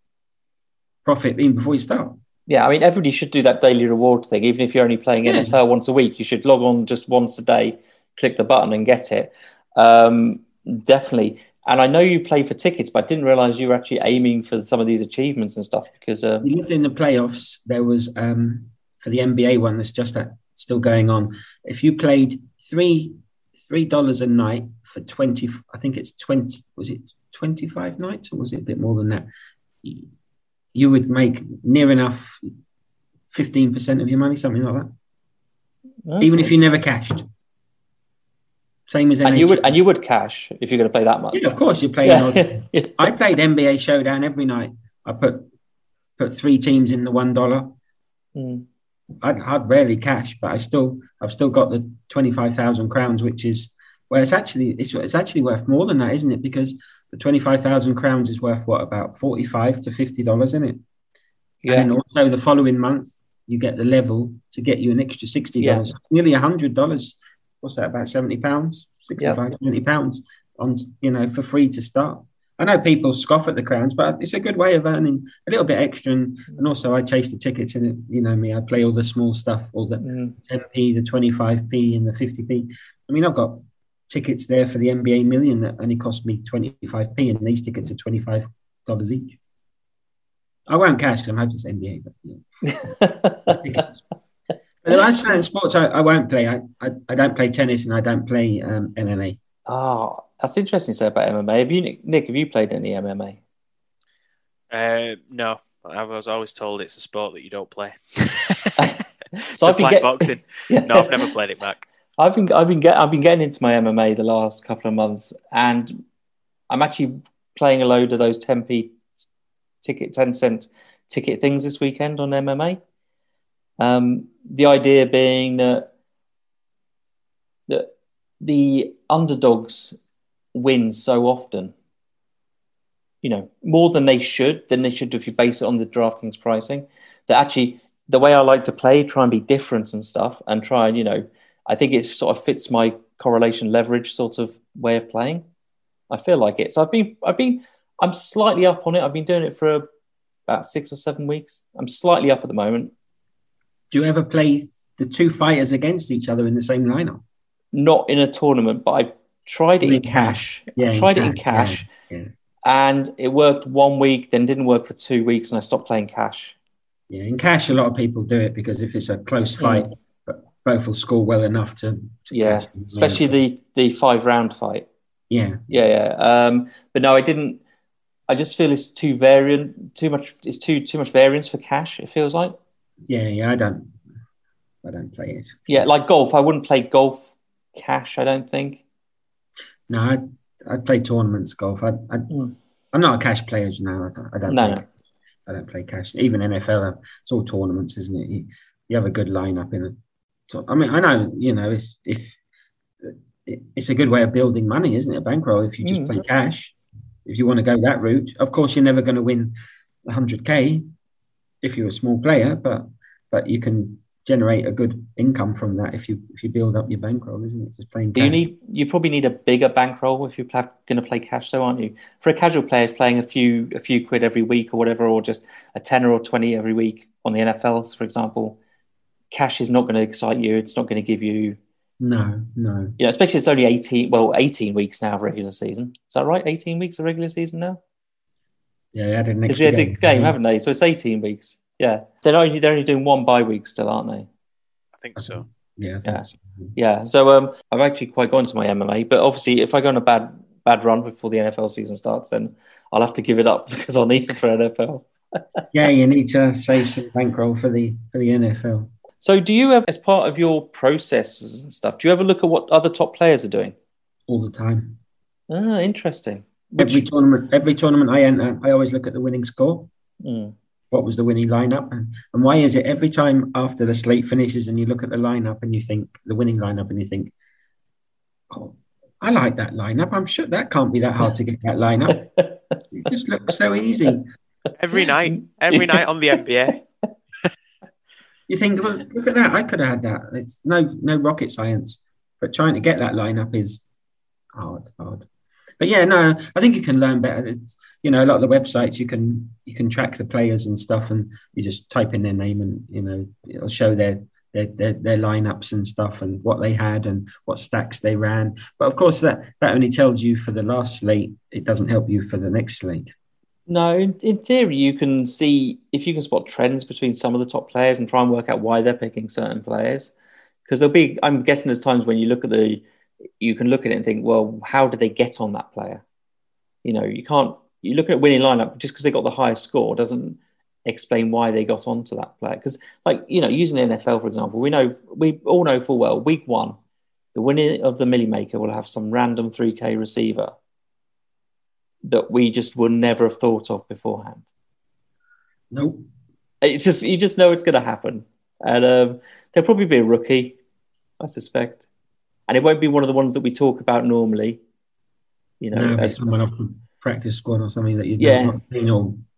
profit even before you start. Yeah, I mean, everybody should do that daily reward thing. Even if you're only playing NFL once a week, you should log on just once a day, click the button and get it. Definitely. And I know you play for tickets, but I didn't realize you were actually aiming for some of these achievements and stuff because... We lived in the playoffs. There was... for the NBA one that's just still going on. If you played $3 a night for 20, I think it's 20, was it 25 nights or was it a bit more than that? You would make near enough 15% of your money, something like that. Okay. Even if you never cashed. Same as NHL. And you would cash if you're going to play that much. Yeah, of course you play. Yeah. I played NBA Showdown every night. I put 3 teams in the $1. I'd rarely cash, but I've still got the 25,000 crowns, which is it's actually worth more than that, isn't it? Because the 25,000 crowns is worth about $45 to $50, isn't it? Yeah. And then also the following month you get the level to get you an extra $60. Yeah. So it's nearly $100. What's that? About £70, 65, £70 on for free to start. I know people scoff at the crowns, but it's a good way of earning a little bit extra. And also I chase the tickets and, you know me, I play all the small stuff, all the 10p, the 25p and the 50p. I mean, I've got tickets there for the NBA Million that only cost me 25p and these tickets are $25 each. I won't cash because I'm hoping it's NBA, but yeah. Tickets. But I say in sports, I won't play. I don't play tennis and I don't play MMA. Oh, that's interesting to say about MMA. Nick, have you played any MMA? No. I was always told it's a sport that you don't play. So just like boxing. Yeah. No, I've never played it, Mac. I've been getting into my MMA the last couple of months, and I'm actually playing a load of those 10-cent ticket things this weekend on MMA. The idea being that the underdogs win so often, more than they should if you base it on the DraftKings pricing, that actually the way I like to play, try and be different and stuff, and try and, I think it sort of fits my correlation leverage sort of way of playing. I feel like it. So I'm slightly up on it. I've been doing it for about 6 or 7 weeks. I'm slightly up at the moment. Do you ever play the two fighters against each other in the same lineup? Not in a tournament, but I tried it in cash. Yeah, I tried it in cash. Yeah. And it worked 1 week, then didn't work for 2 weeks, and I stopped playing cash. Yeah, in cash, a lot of people do it because if it's a close fight, both will score well enough to catch them. Especially the 5-round fight. Yeah. But no, I didn't. I just feel it's too variant, too much. It's too much variance for cash. It feels like. Yeah. I don't play it. Yeah, like golf. I wouldn't play golf cash. I don't think. No, I play tournaments golf. I'm not a cash player now. I don't. I don't play cash. Even NFL, it's all tournaments, isn't it? You have a good lineup in it. I mean, I know, it's a good way of building money, isn't it? A bankroll if you just play cash. If you want to go that route, of course, you're never going to win 100K if you're a small player, but you can generate a good income from that if you build up your bankroll, isn't it? Just playing cash. You probably need a bigger bankroll if you're going to play cash, though, aren't you? For a casual player, it's playing a few quid every week or whatever, or just a 10 or 20 every week on the NFLs, for example. Cash is not going to excite you. It's not going to give you. No. Especially it's only 18 weeks now of regular season. Is that right? 18 weeks of regular season now? Yeah, they had an extra They had a game, haven't they? So it's 18 weeks. Yeah. They're only doing 1 bye week still, aren't they? I think so. Yeah. So. Yeah. So I've actually quite gone to my MMA, but obviously if I go on a bad run before the NFL season starts, then I'll have to give it up because I'll need it for NFL. Yeah, you need to save some bankroll for the NFL. So do you have, as part of your processes and stuff, do you ever look at what other top players are doing? All the time. Ah, interesting. Every tournament I enter, I always look at the winning score. What was the winning lineup? And why is it every time after the slate finishes and you look at the lineup and you think, the winning lineup, and you think, oh, I like that lineup. I'm sure that can't be that hard to get that lineup. It just looks so easy. Every night on the NBA. You think, well, look at that. I could have had that. It's no rocket science, but trying to get that lineup is hard. But yeah, no, I think you can learn better. It's, a lot of the websites you can track the players and stuff, and you just type in their name, and it'll show their lineups and stuff, and what they had and what stacks they ran. But of course, that only tells you for the last slate. It doesn't help you for the next slate. No, in theory, you can see if you can spot trends between some of the top players and try and work out why they're picking certain players. Because I'm guessing there's times when you look at you can look at it and think, well, how did they get on that player? You look at a winning lineup just because they got the highest score doesn't explain why they got onto that player. Because, using the NFL, for example, we all know full well, week 1, the winner of the Millie Maker will have some random 3K receiver that we just would never have thought of beforehand. Nope. It's just, you just know it's going to happen. And there'll probably be a rookie, I suspect. And it won't be one of the ones that we talk about normally. Someone off the practice squad or something that you've not seen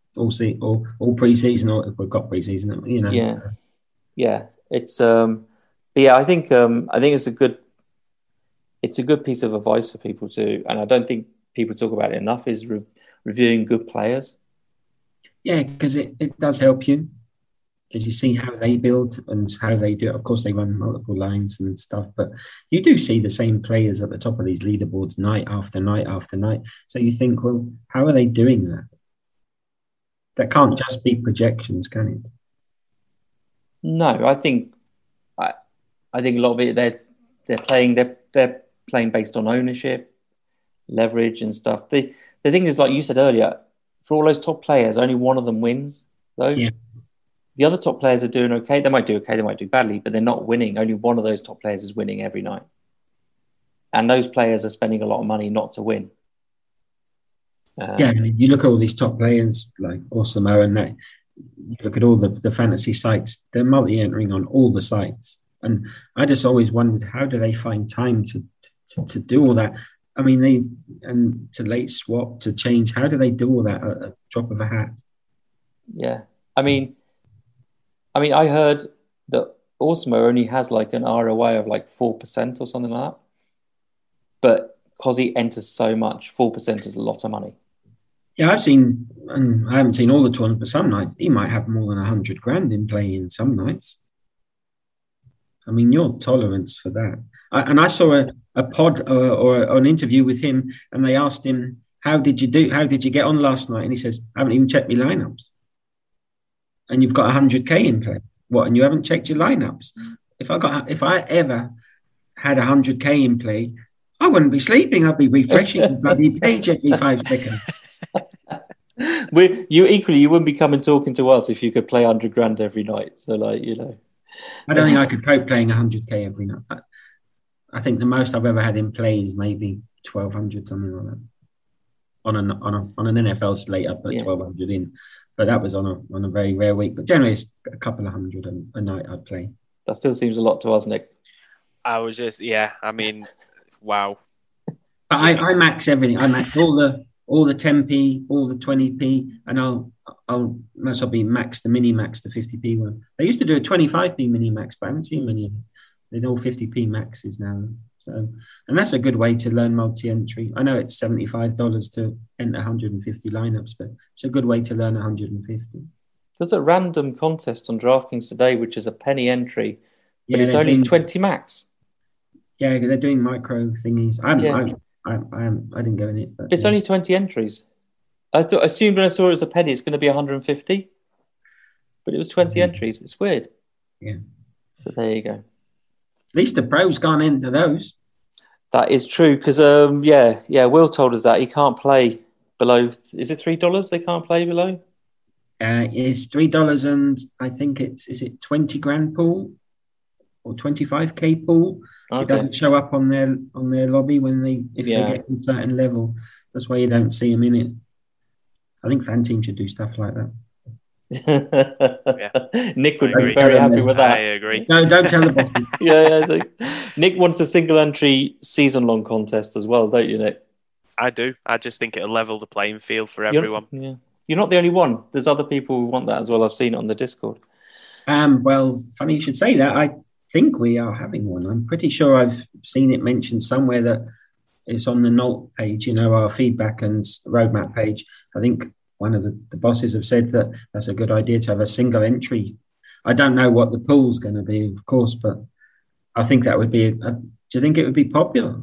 all pre-season, or if we've got pre-season, Yeah. It's, but yeah, I think it's a good piece of advice for people to, and I don't think people talk about it enough, is reviewing good players. Yeah, because it does help you, because you see how they build and how they do it. Of course, they run multiple lines and stuff, but you do see the same players at the top of these leaderboards night after night after night. So you think, well, how are they doing that? That can't just be projections, can it? No, I think a lot of it they're playing based on ownership, leverage and stuff. The thing is, like you said earlier, for all those top players, only one of them wins, though. Yeah. The other top players are doing okay. They might do okay, they might do badly, but they're not winning. Only one of those top players is winning every night. And those players are spending a lot of money not to win. Yeah, you look at all these top players like Osimo and that. You look at all the fantasy sites; they're multi-entering on all the sites, and I just always wondered how do they find time to do all that. I mean, to late swap to change. How do they do all that at a drop of a hat? Yeah, I mean, I heard that Osmo only has like an ROI of like 4% or something like that, but because he enters so much, 4% is a lot of money. Yeah, I've seen, and I haven't seen all the tournaments, but some nights he might have more than 100 grand in play in some nights. I mean, your tolerance for that. I saw a pod or an interview with him, and they asked him, how did you get on last night? And he says, I haven't even checked my lineups. And you've got 100K in play. What? And you haven't checked your lineups? If I ever had 100K in play, I wouldn't be sleeping. I'd be refreshing the bloody page every 5 seconds. You wouldn't be coming talking to us if you could play 100 grand every night. So, like, you know, I don't think I could cope playing 100K every night. I think the most I've ever had in play is maybe 1,200, something like that. On an NFL slate, I put 1,200 in, but that was on a very rare week. But generally, it's a couple of hundred a night I'd play. That still seems a lot to us, Nick. I was just, I mean, wow. But I max everything. I max all the 10p, all the 20p, and I'll most be max the mini max the 50p one. They used to do a 25p mini max, but I haven't seen many. They're all 50p maxes now. So, and that's a good way to learn multi-entry. I know it's $75 to enter 150 lineups, but it's a good way to learn 150. There's a random contest on DraftKings today, which is a penny entry, but it's only 20 max. Yeah, they're doing micro thingies. I didn't go in it. But it's only 20 entries. I assumed when I saw it as a penny, it's going to be 150, but it was 20 entries. It's weird. Yeah. But there you go. At least the pros can't enter those. That is true because, Will told us that he can't play below. Is it $3 they can't play below? It's $3 and I think is it 20 grand pool or 25k pool? Okay. It doesn't show up on their lobby if they get to a certain level. That's why you don't see them in it. I think fan team should do stuff like that. Nick would be very happy with that. I agree. No, don't tell the bosses. Nick wants a single entry season long contest as well, don't you, Nick? I do. I just think it'll level the playing field for everyone. You're not the only one. There's other people who want that as well. I've seen it on the Discord. Well, funny you should say that. I think we are having one. I'm pretty sure I've seen it mentioned somewhere that it's on the NOLT page, our feedback and roadmap page. I think one of the bosses have said that that's a good idea to have a single entry. I don't know what the pool's going to be, of course, but I think that would be... do you think it would be popular?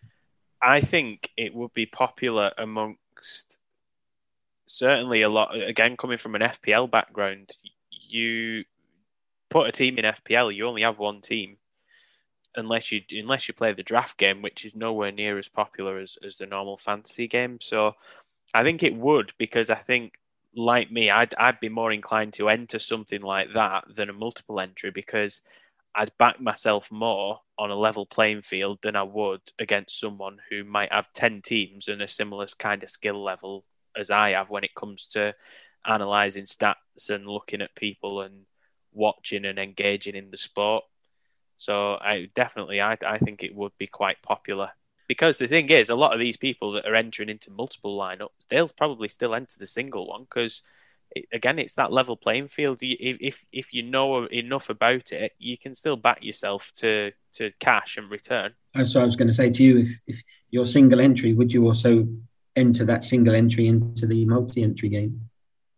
I think it would be popular amongst certainly a lot. Again, coming from an FPL background, you put a team in FPL, you only have one team. Unless you play the draft game, which is nowhere near as popular as the normal fantasy game. So I think it would, because I think, like me, I'd be more inclined to enter something like that than a multiple entry, because I'd back myself more on a level playing field than I would against someone who might have 10 teams and a similar kind of skill level as I have when it comes to analysing stats and looking at people and watching and engaging in the sport. So I think it would be quite popular. Because the thing is, a lot of these people that are entering into multiple lineups, they'll probably still enter the single one because, it's that level playing field. If you know enough about it, you can still back yourself to cash and return. So I was going to say to you, if you're single entry, would you also enter that single entry into the multi-entry game?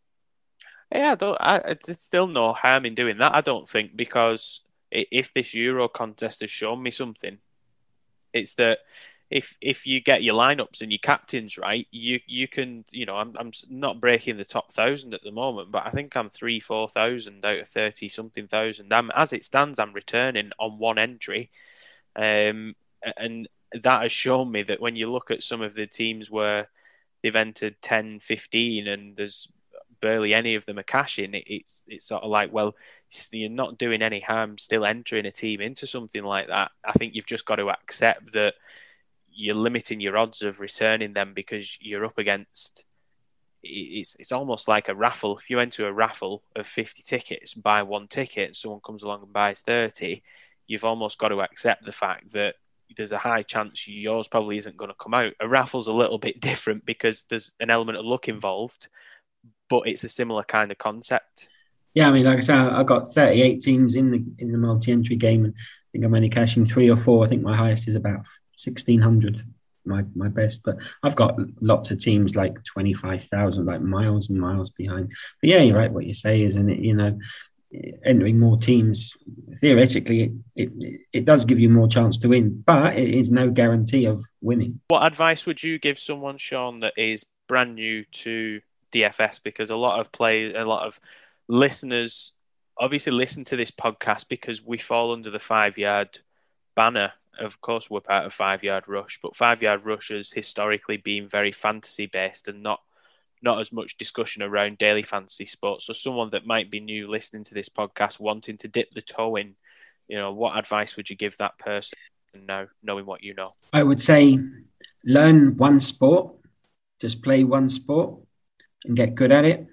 Yeah, there's still no harm in doing that, I don't think, because if this Euro contest has shown me something, it's that if you get your lineups and your captains right, you can, I'm not breaking the top 1,000 at the moment, but I think I'm 4,000 out of 30 something thousand. As it stands, I'm returning on one entry, and that has shown me that when you look at some of the teams where they've entered 10, 15, and there's barely any of them are cashing, it's sort of like, well, you're not doing any harm still entering a team into something like that. I think you've just got to accept that you're limiting your odds of returning them because you're up against. It's almost like a raffle. If you enter a raffle of 50 tickets, buy one ticket, and someone comes along and buys 30, you've almost got to accept the fact that there's a high chance yours probably isn't going to come out. A raffle's a little bit different because there's an element of luck involved, but it's a similar kind of concept. Yeah, I mean, like I said, I got 38 teams in the multi-entry game, and I think I'm only cashing 3 or 4. I think my highest is about 1,600, my best. But I've got lots of teams like 25,000, like miles and miles behind. But yeah, you're right. What you say, isn't it? You know, entering more teams, theoretically, it does give you more chance to win, but it is no guarantee of winning. What advice would you give someone, Sean, that is brand new to DFS? Because a lot of listeners obviously listen to this podcast because we fall under the 5-yard banner. Of course, we're part of 5-yard rush, but 5-yard rush has historically been very fantasy based and not as much discussion around daily fantasy sports. So someone that might be new listening to this podcast, wanting to dip the toe in, you know, what advice would you give that person now, knowing what you know? I would say learn one sport, just play one sport and get good at it.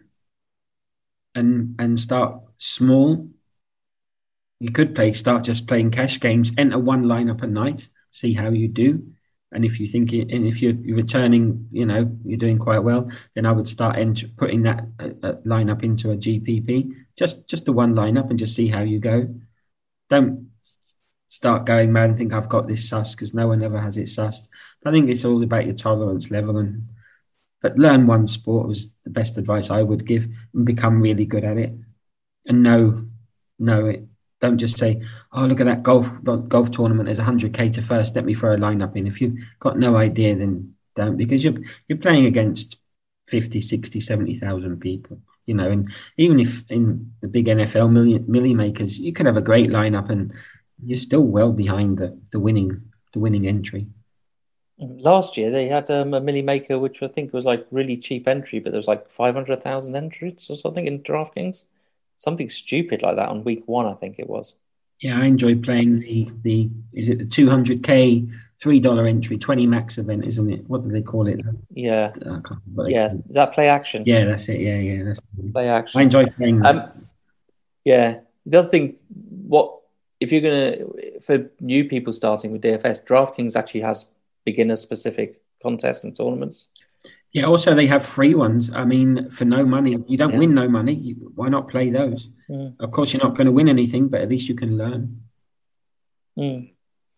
And start small. You could start just playing cash games, enter one lineup a night, see how you do. And if you think if you're returning, you know, you're doing quite well, then I would start putting that lineup into a GPP, just the one lineup, and just see how you go. Don't start going mad and think I've got this sussed, because no one ever has it sussed. I think it's all about your tolerance level, but learn one sport was the best advice I would give, and become really good at it. And know it. Don't just say, oh, look at that golf tournament. There's 100K to first. Let me throw a lineup in. If you've got no idea, then don't, because you're playing against 50, 60, 70,000 people. You know, and even if in the big NFL milli makers, you could have a great lineup and you're still well behind the winning entry. Last year they had a milli maker, which I think was like really cheap entry, but there was like 500,000 entries or something in DraftKings, something stupid like that on week 1, I think it was. Yeah, I enjoy playing the is it the 200K $3 entry 20 max event, isn't it? What do they call it? Yeah, Is that play action? Yeah, that's it. Yeah, that's play action. I enjoy playing that. Yeah, the other thing, if you're gonna, for new people starting with DFS, DraftKings actually has beginner-specific contests and tournaments. Yeah, also they have free ones. I mean, for no money. You don't win no money. Why not play those? Of course, you're not going to win anything, but at least you can learn. And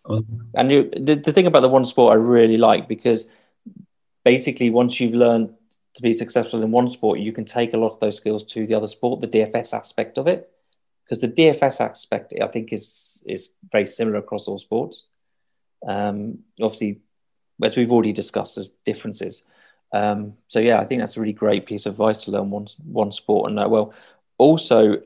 the thing about the one sport I really like, because basically once you've learned to be successful in one sport, you can take a lot of those skills to the other sport, the DFS aspect of it. Because the DFS aspect, I think, is very similar across all sports. Obviously, as we've already discussed, there's differences. So yeah, I think that's a really great piece of advice to learn one sport and know well. Also,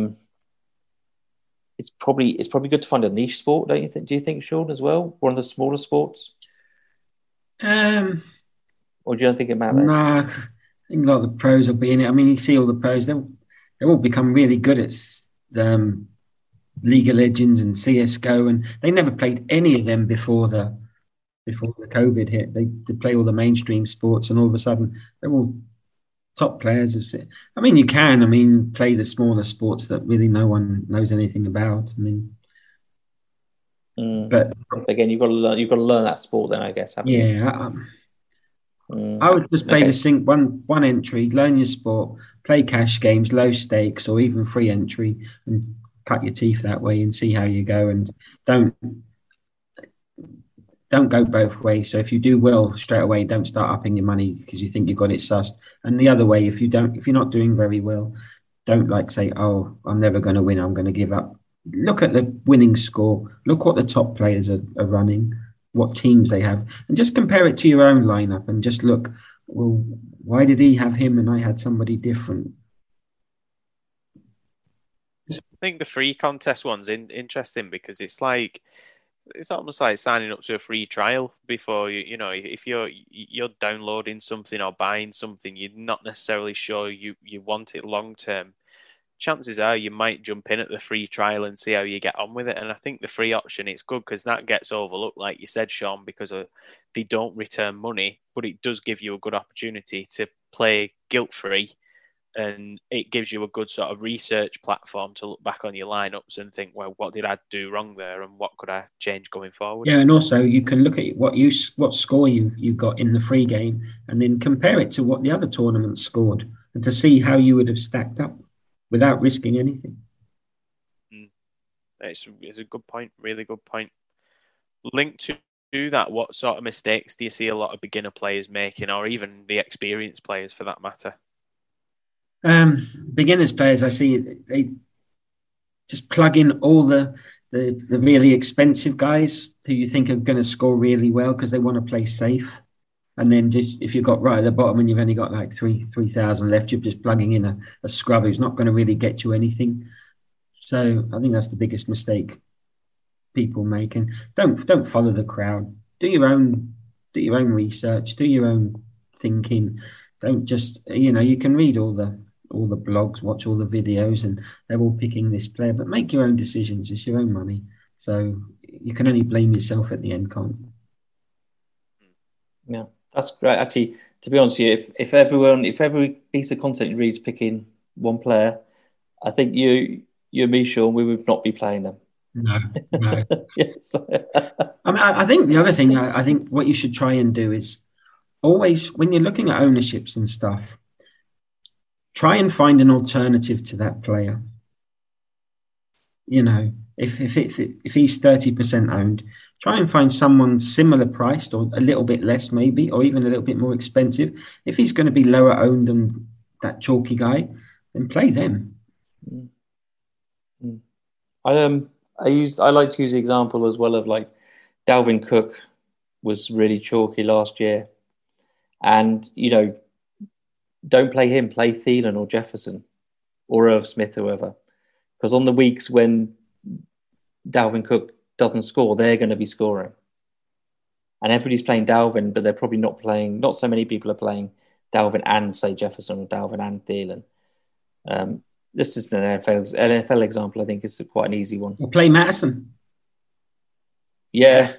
it's probably good to find a niche sport, don't you think? Do you think, Sean, as well? One of the smaller sports? Or do you don't think it matters? Nah, I think a lot of the pros will be in it. I mean, you see all the pros; they all become really good at League of Legends and CS:GO, and they never played any of them before the COVID hit. They play all the mainstream sports, and all of a sudden they're all top players. I mean, you can. Play the smaller sports that really no one knows anything about. But again, you've got to learn that sport. Then I guess. I would just play one entry, learn your sport, play cash games, low stakes, or even free entry, and cut your teeth that way and see how you go. And don't go both ways. So if you do well straight away, don't start upping your money because you think you've got it sussed. And the other way, if you're not doing very well, don't say, oh, I'm never going to win, I'm going to give up. Look at the winning score. Look what the top players are running, what teams they have, and just compare it to your own lineup and just look, well, why did he have him and I had somebody different? I think the free contest one's interesting because it's almost like signing up to a free trial before if you're downloading something or buying something, you're not necessarily sure you want it long term. chances are you might jump in at the free trial and see how you get on with it. And I think the free option, it's good because that gets overlooked, like you said, Sean, because they don't return money, but it does give you a good opportunity to play guilt-free, and it gives you a good sort of research platform to look back on your lineups and think, well, what did I do wrong there, and what could I change going forward? Yeah, and also you can look at what score you got in the free game, and then compare it to what the other tournaments scored, and to see how you would have stacked up without risking anything. It's a good point, really good point. Linked to that, what sort of mistakes do you see a lot of beginner players making, or even the experienced players for that matter? Beginners players, I see they just plug in all the really expensive guys who you think are going to score really well because they want to play safe. And then just if you've got right at the bottom and you've only got like 3,000 left, you're just plugging in a scrub who's not going to really get you anything. So I think that's the biggest mistake people make. And don't follow the crowd. Do your own research. Do your own thinking. Don't just you can read all the blogs, watch all the videos, and they're all picking this player. But make your own decisions. It's your own money, so you can only blame yourself at the end, can't you? Yeah, that's great. Actually, to be honest with you, if every piece of content you read is picking one player, I think you and me, Sean, we would not be playing them. No. Yes. I think the other thing, I think what you should try and do is always, when you're looking at ownerships and stuff, try and find an alternative to that player. If he's 30% owned, try and find someone similar priced or a little bit less maybe, or even a little bit more expensive. If he's going to be lower owned than that chalky guy, then play them. I like to use the example as well of like Dalvin Cook was really chalky last year, and don't play him, play Thielen or Jefferson or Irv Smith, whoever, because on the weeks when Dalvin Cook doesn't score, they're going to be scoring, and everybody's playing Dalvin, but they're probably not so many people are playing Dalvin and say Jefferson or Dalvin and Thielen. This is an NFL example. I think is quite an easy one. Or play Madison. Yeah.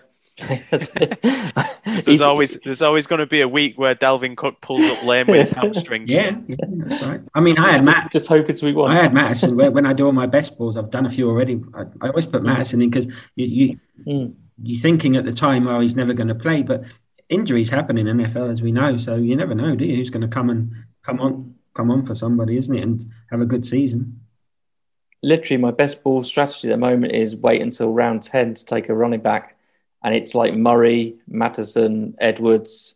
There's always going to be a week where Dalvin Cook pulls up lame with his hamstring. Yeah, that's right. I mean, I had Matt. Just hope it's week one. I had Madison when I do all my best balls. I've done a few already. I always put Madison in because you're thinking at the time, oh, he's never going to play, but injuries happen in NFL, as we know. So you never know, do you? Who's going to come on for somebody, isn't it, and have a good season? Literally, my best ball strategy at the moment is wait until round 10 to take a running back. And it's like Murray, Mattison, Edwards,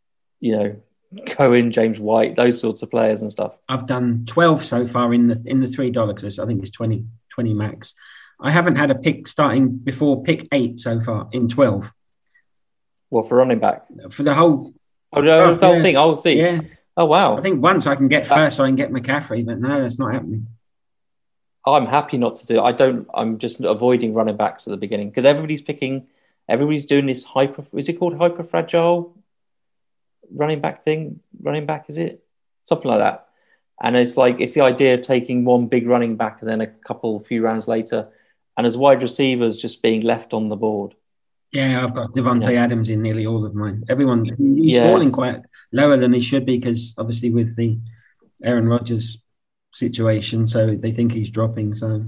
Cohen, James White, those sorts of players and stuff. I've done 12 so far in the $3. I think it's 20 max. I haven't had a pick starting before pick 8 so far in 12. Well, for running back? For the whole... the whole thing. I'll see. Yeah. Oh, wow. I think once I can get first so I can get McCaffrey, but no, that's not happening. I'm happy not to do it. I'm just avoiding running backs at the beginning because everybody's doing this is it called hyper fragile running back thing? Running back, is it? Something like that. And it's the idea of taking one big running back and then a few rounds later, and as wide receivers just being left on the board. Yeah, I've got Devontae Adams in nearly all of mine. He's falling quite lower than he should be because obviously with the Aaron Rodgers situation, so they think he's dropping. So,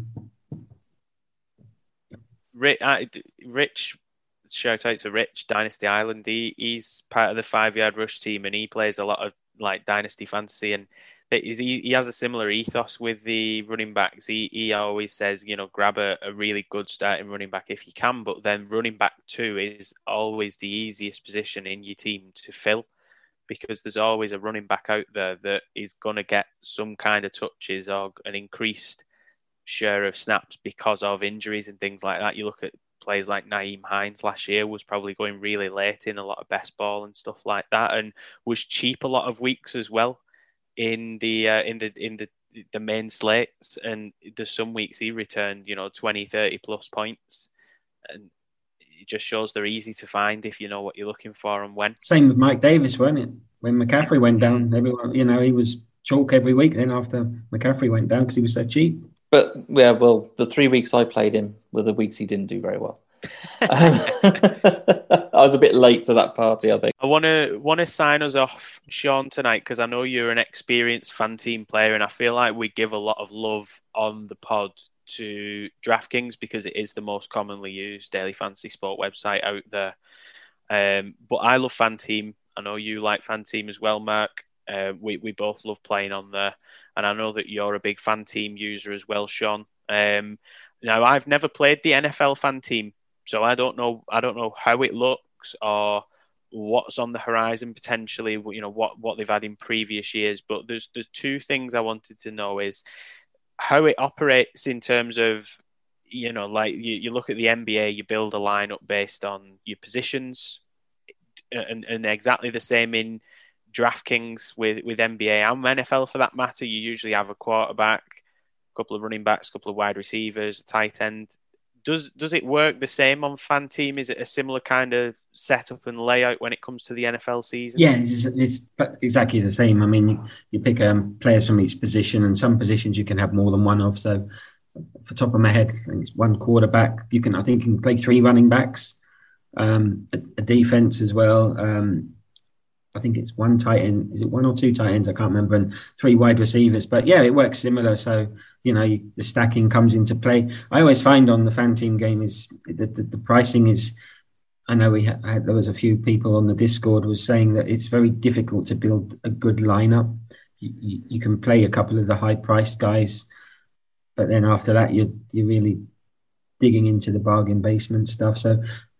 Rich, shout out to Rich, Dynasty Island. He's part of the 5-yard rush team, and he plays a lot of like Dynasty fantasy, and he has a similar ethos with the running backs. He always says, grab a really good starting running back if you can, but then running back 2 is always the easiest position in your team to fill because there's always a running back out there that is going to get some kind of touches or an increased share of snaps because of injuries and things like that. You look at players like Nyheim Hines last year was probably going really late in a lot of best ball and stuff like that, and was cheap a lot of weeks as well in the main slates. And there's some weeks he returned 20, 30 plus points, and it just shows they're easy to find if you know what you're looking for and when. Same with Mike Davis, wasn't it? When McCaffrey went down, everyone he was chalk every week then after McCaffrey went down because he was so cheap. But yeah, well, the 3 weeks I played him were the weeks he didn't do very well. I was a bit late to that party, I think. I want to sign us off, Sean, tonight, because I know you're an experienced fan team player, and I feel like we give a lot of love on the pod to DraftKings because it is the most commonly used daily fantasy sport website out there. But I love Fanteam. I know you like Fanteam as well, Mark. We both love playing on there, and I know that you're a big Fanteam user as well, Sean. Now I've never played the NFL Fanteam, so I don't know how it looks or what's on the horizon potentially. You know what they've had in previous years, but there's two things I wanted to know: is how it operates in terms of, you know, like you look at the NBA, you build a lineup based on your positions, and exactly the same in DraftKings with NBA and NFL for that matter. You usually have a quarterback, a couple of running backs, a couple of wide receivers, a tight end. Does it work the same on Fanteam? Is it a similar kind of setup and layout when it comes to the NFL season? Yeah, it's exactly the same. I mean, you pick players from each position, and some positions you can have more than one of. So, off the top of my head, I think it's one quarterback. I think you can play 3 running backs, a defense as well. I think it's 1 tight end. Is it 1 or 2 tight ends? I can't remember. And 3 wide receivers. But yeah, it works similar. So, you know, the stacking comes into play. I always find on the Fanteam game is the pricing is, I know there was a few people on the Discord was saying that it's very difficult to build a good lineup. You can play a couple of the high priced guys, but then after that, you're really digging into the bargain basement stuff. So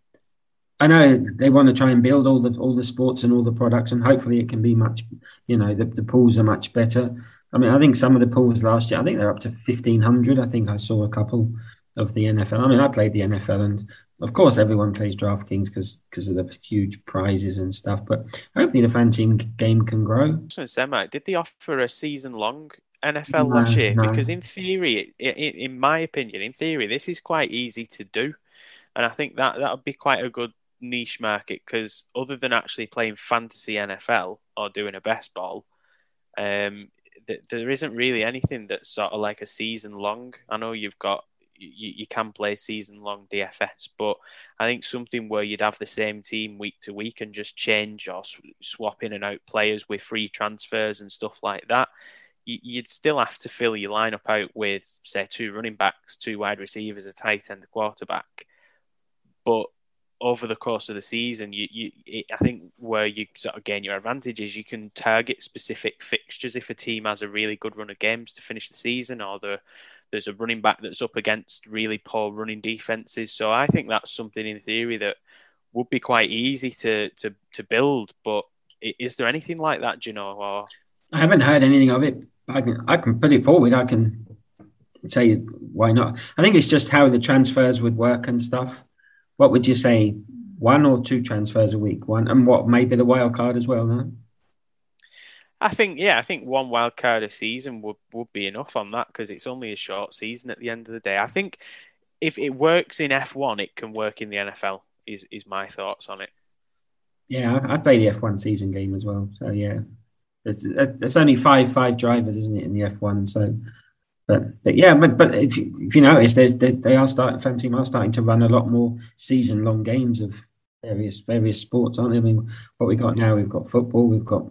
I know they want to try and build all the sports and all the products, and hopefully it can be much, you know, the pools are much better. I mean, I think some of the pools last year, I think they're up to 1,500. I think I saw a couple of the NFL. I mean, I played the NFL, and of course everyone plays DraftKings because of the huge prizes and stuff. But hopefully the Fanteam game can grow. I was going to say, Mike, did they offer a season-long NFL last year? No. Because in theory, in my opinion, in theory, this is quite easy to do. And I think that would be quite a good niche market, because other than actually playing fantasy NFL or doing a best ball, there isn't really anything that's sort of like a season long. I know you can play season long DFS, but I think something where you'd have the same team week to week and just change or swap in and out players with free transfers and stuff like that, you'd still have to fill your lineup out with, say, 2 running backs, 2 wide receivers, a tight end, a quarterback. But over the course of the season, I think where you sort of gain your advantage is you can target specific fixtures if a team has a really good run of games to finish the season, or there's a running back that's up against really poor running defenses. So I think that's something in theory that would be quite easy to build. But is there anything like that, do you know? Or I haven't heard anything of it. I can put it forward. I can say why not. I think it's just how the transfers would work and stuff. What would you say? 1 or 2 transfers a week? 1, and what, maybe the wild card as well, no? I think 1 wild card a season would be enough on that, because it's only a short season at the end of the day. I think if it works in F1, it can work in the NFL, is my thoughts on it. Yeah, I play the F1 season game as well. So yeah, there's only five drivers, isn't it, in the F1? So, but yeah, but if you notice, Fanteam are starting to run a lot more season long games of various sports, aren't they? I mean, what we got now, we've got football, we've got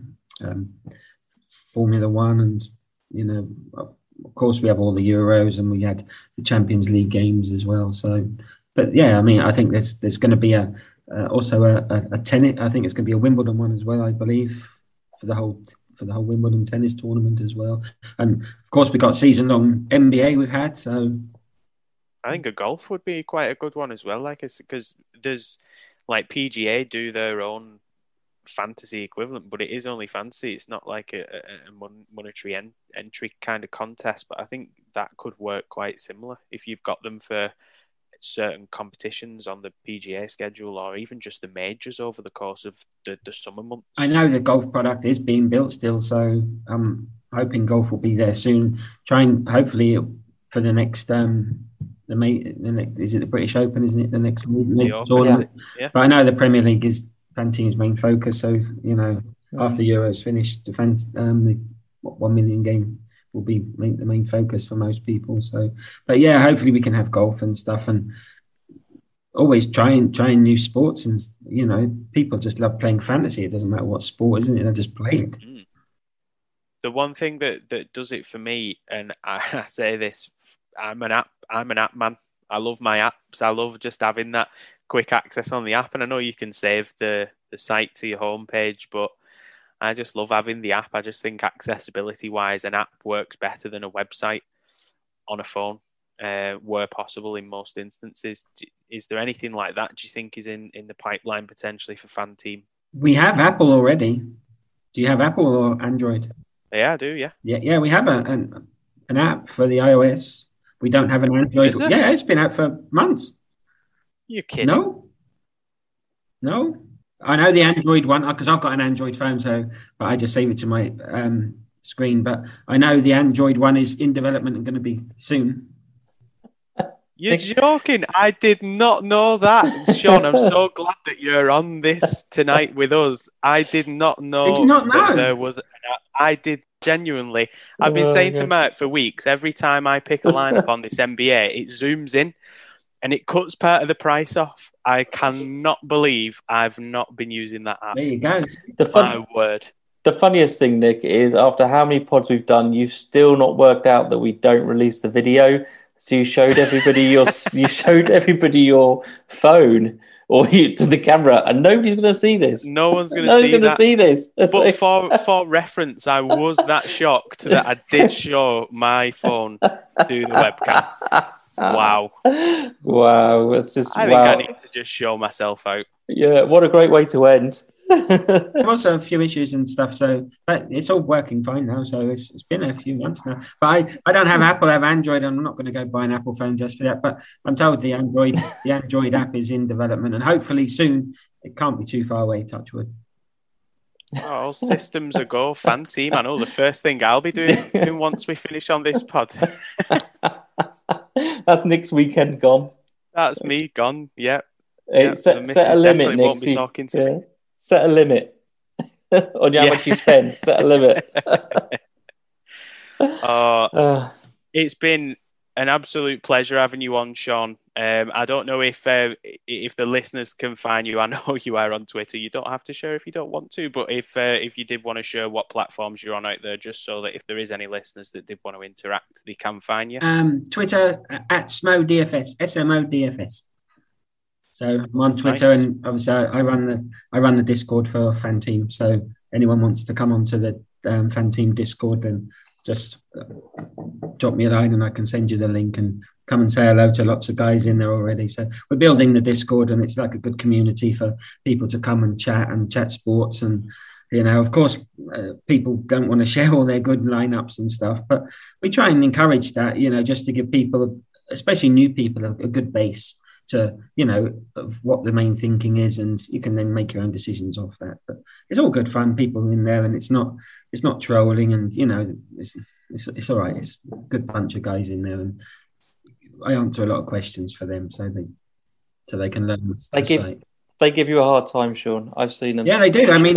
Formula One, and you know, of course, we have all the Euros, and we had the Champions League games as well. So, but yeah, I mean, I think there's going to be also a tennis. I think it's going to be a Wimbledon one as well, I believe, for the whole Wimbledon tennis tournament as well. And of course, we got season long NBA we've had. So I think a golf would be quite a good one as well. Like, it's because there's like PGA do their own fantasy equivalent, but it is only fantasy. It's not like a monetary entry kind of contest. But I think that could work quite similar if you've got them for certain competitions on the PGA schedule, or even just the majors over the course of the summer months. I know the golf product is being built still, so I'm hoping golf will be there soon. Hopefully for the next is it the British Open, isn't it, the next tournament? Yeah. But I know the Premier League is Fanteam's main focus, so you know, after Euros finished, the 1 million game will be the main focus for most people. So, but yeah, hopefully we can have golf and stuff, and always trying new sports. And people just love playing fantasy. It doesn't matter what sport, isn't it? They just play it. The one thing that does it for me, and I say this, I'm an app man. I love my apps. I love just having that quick access on the app. And I know you can save the site to your homepage, but I just love having the app. I just think accessibility-wise, an app works better than a website on a phone, where possible in most instances. Is there anything like that, do you think, is in the pipeline potentially for FanTeam? We have Apple already. Do you have Apple or Android? Yeah, I do, yeah. Yeah, we have an app for the iOS. We don't have an Android. Yeah, it's been out for months. You're kidding. No. I know the Android one, because I've got an Android phone, but I just save it to my screen. But I know the Android one is in development and going to be soon. You're joking. I did not know that. Sean, I'm so glad that you're on this tonight with us. I did not know. Did you not know? There was I did genuinely. I've been saying to Mark for weeks, every time I pick a lineup on this NBA, it zooms in and it cuts part of the price off. I cannot believe I've not been using that app. There you go. My word. The funniest thing, Nick, is after how many pods we've done, you've still not worked out that we don't release the video. So you showed everybody your phone or to the camera, and nobody's going to see this. No one's going to see this. But for reference, I was that shocked that I did show my phone to the webcam. Wow. That's just. I think I need to just show myself out. Yeah, what a great way to end. There was a few issues and stuff, but it's all working fine now. So it's been a few months now. But I don't have Apple, I have Android. I'm not going to go buy an Apple phone just for that. But I'm told the Android app is in development, and hopefully soon. It can't be too far away. Touch wood. All systems are go. FanTeam. I know the first thing I'll be doing once we finish on this pod. That's Nick's weekend gone. That's me gone. Yeah. Set a limit, Nick. Won't be talking to me. Set a limit on how much you spend. Set a limit. It's been an absolute pleasure having you on, Sean. I don't know if the listeners can find you. I know you are on Twitter. You don't have to share if you don't want to, but if you did want to share what platforms you're on out there, just so that if there is any listeners that did want to interact, they can find you. Twitter at SMODFS, SMODFS. So I'm on Twitter, nice. And obviously I run the Discord for FanTeam. So anyone wants to come onto the FanTeam Discord, then just drop me a line and I can send you the link and come and say hello to lots of guys in there already. So we're building the Discord, and it's like a good community for people to come and chat sports. And of course, people don't want to share all their good lineups and stuff, but we try and encourage that. Just to give people, especially new people, a good base to of what the main thinking is, and you can then make your own decisions off that. But it's all good fun, people in there, and it's not trolling, and it's all right. It's a good bunch of guys in there, and I answer a lot of questions for them, so they can learn. They give you a hard time, Sean. I've seen them. Yeah, they do. I mean,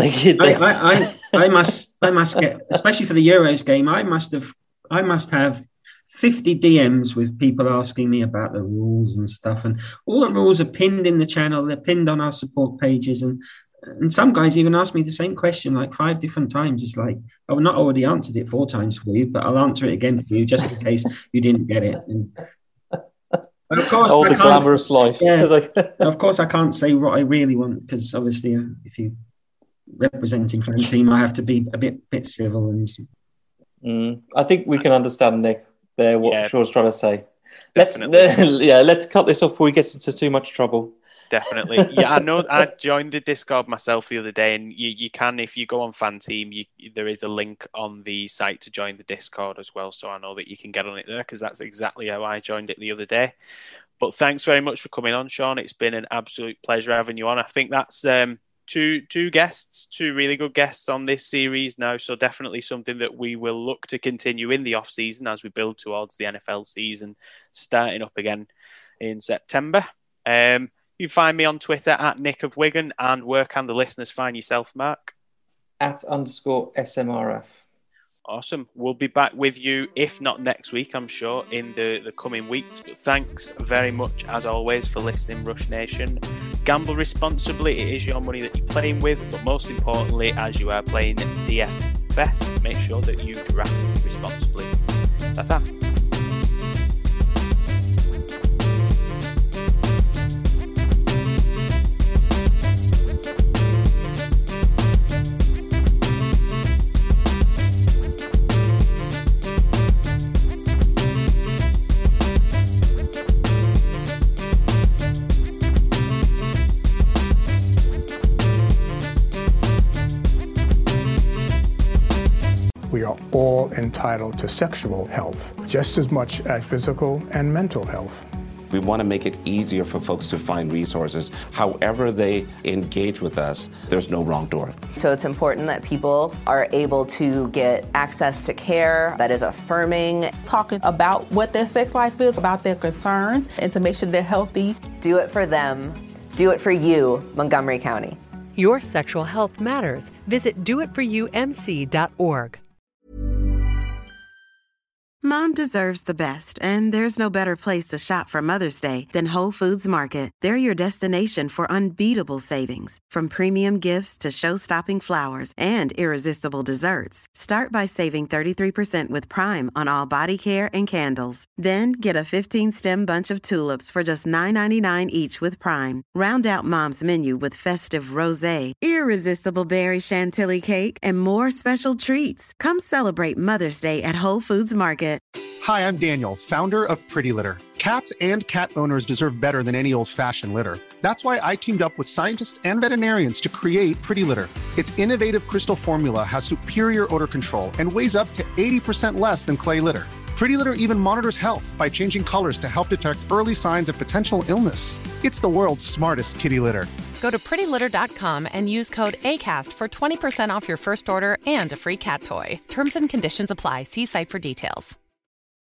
I must get, especially for the Euros game, I must have 50 DMs with people asking me about the rules and stuff, and all the rules are pinned in the channel. They're pinned on our support pages, and some guys even ask me the same question like 5 different times. It's like, I've not already answered it 4 times for you, but I'll answer it again for you just in case you didn't get it. And of course, the glamorous life. Yeah, of course, I can't say what I really want, because obviously, if you're representing FanTeam, I have to be a bit civil. And I think we can understand, Nick, there what Sean's trying to say. Let's cut this off before we get into too much trouble. Definitely. Yeah, I know. I joined the Discord myself the other day, and you can, if you go on FanTeam, there is a link on the site to join the Discord as well. So I know that you can get on it there, because that's exactly how I joined it the other day. But thanks very much for coming on, Sean. It's been an absolute pleasure having you on. I think that's two really good guests on this series now. So definitely something that we will look to continue in the off season as we build towards the NFL season starting up again in September. You find me on Twitter at Nick of Wigan, and where can the listeners find yourself, Mark? @_SMRF. Awesome. We'll be back with you, if not next week, I'm sure, in the coming weeks. But thanks very much, as always, for listening, Rush Nation. Gamble responsibly. It is your money that you're playing with, but most importantly, as you are playing DFS, make sure that you draft responsibly. Ta-ta. We are all entitled to sexual health, just as much as physical and mental health. We want to make it easier for folks to find resources. However they engage with us, there's no wrong door. So it's important that people are able to get access to care that is affirming. Talking about what their sex life is, about their concerns, and to make sure they're healthy. Do it for them. Do it for you, Montgomery County. Your sexual health matters. Visit doitforyoumc.org. Mom deserves the best, and there's no better place to shop for Mother's Day than Whole Foods Market. They're your destination for unbeatable savings, from premium gifts to show-stopping flowers and irresistible desserts. Start by saving 33% with Prime on all body care and candles. Then get a 15-stem bunch of tulips for just $9.99 each with Prime. Round out Mom's menu with festive rosé, irresistible berry chantilly cake, and more special treats. Come celebrate Mother's Day at Whole Foods Market. Hi, I'm Daniel, founder of Pretty Litter. Cats and cat owners deserve better than any old-fashioned litter. That's why I teamed up with scientists and veterinarians to create Pretty Litter. Its innovative crystal formula has superior odor control and weighs up to 80% less than clay litter. Pretty Litter even monitors health by changing colors to help detect early signs of potential illness. It's the world's smartest kitty litter. Go to prettylitter.com and use code ACAST for 20% off your first order and a free cat toy. Terms and conditions apply. See site for details.